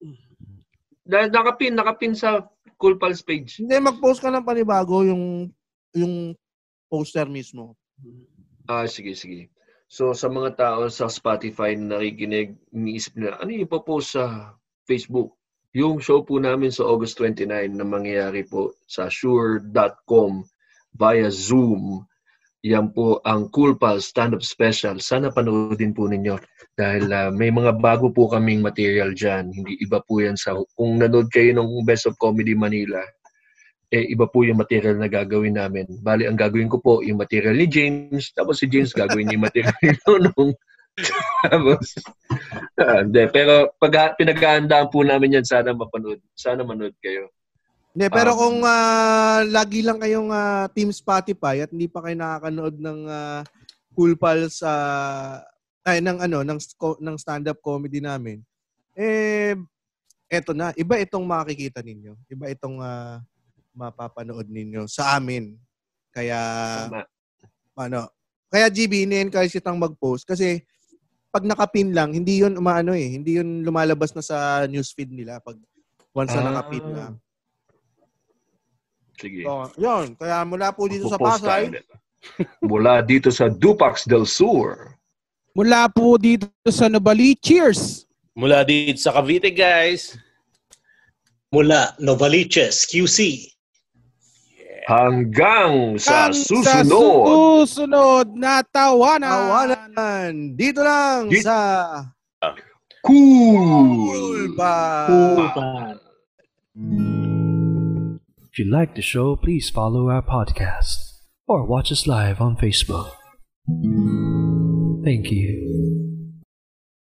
Nakapin sa Cool Pals page. Hindi, mag-post ka ng panibago yung poster mismo. Sige. So, sa mga tao sa Spotify na nakikinig, iniisip nila, ano yung ipopost sa Facebook? Yung show po namin sa August 29 na mangyayari po sa sure.com via Zoom. Yan po ang Cool Pals Stand-Up Special. Sana panoodin po ninyo dahil may mga bago po kaming material dyan. Hindi iba po yan sa... Kung nanood kayo ng Best of Comedy Manila, iba po yung material na gagawin namin. Bali, ang gagawin ko po, yung material ni James, tapos si James gagawin yung material ni Nonong. Tapos, pero pag pinaghahandaan po namin yan, sana mapanood. Sana manood kayo. Hindi, pero kung lagi lang kayong Team Spotify at hindi pa kayo nakakanood ng Cool Pals ng stand-up comedy namin, eto na, iba itong makikita ninyo. Iba itong mapapanood ninyo sa amin. Kaya Kaya GB, ini-encourage kitang mag-post kasi pag nakapin lang, hindi yun hindi yun lumalabas na sa newsfeed nila pag once na nakapin na. Sige. So, yun. Kaya mula po dito sa Magpo-post Pasay. Mula dito sa Dupax del Sur. Mula po dito sa Novaliches. Mula dito sa Cavite, guys. Mula Novaliches, QC. Hanggang sa Sa susunod. susunod na tawanan. Tawanan. Dito lang sa Cool. If you like the show, please follow our podcast or watch us live on Facebook. Thank you.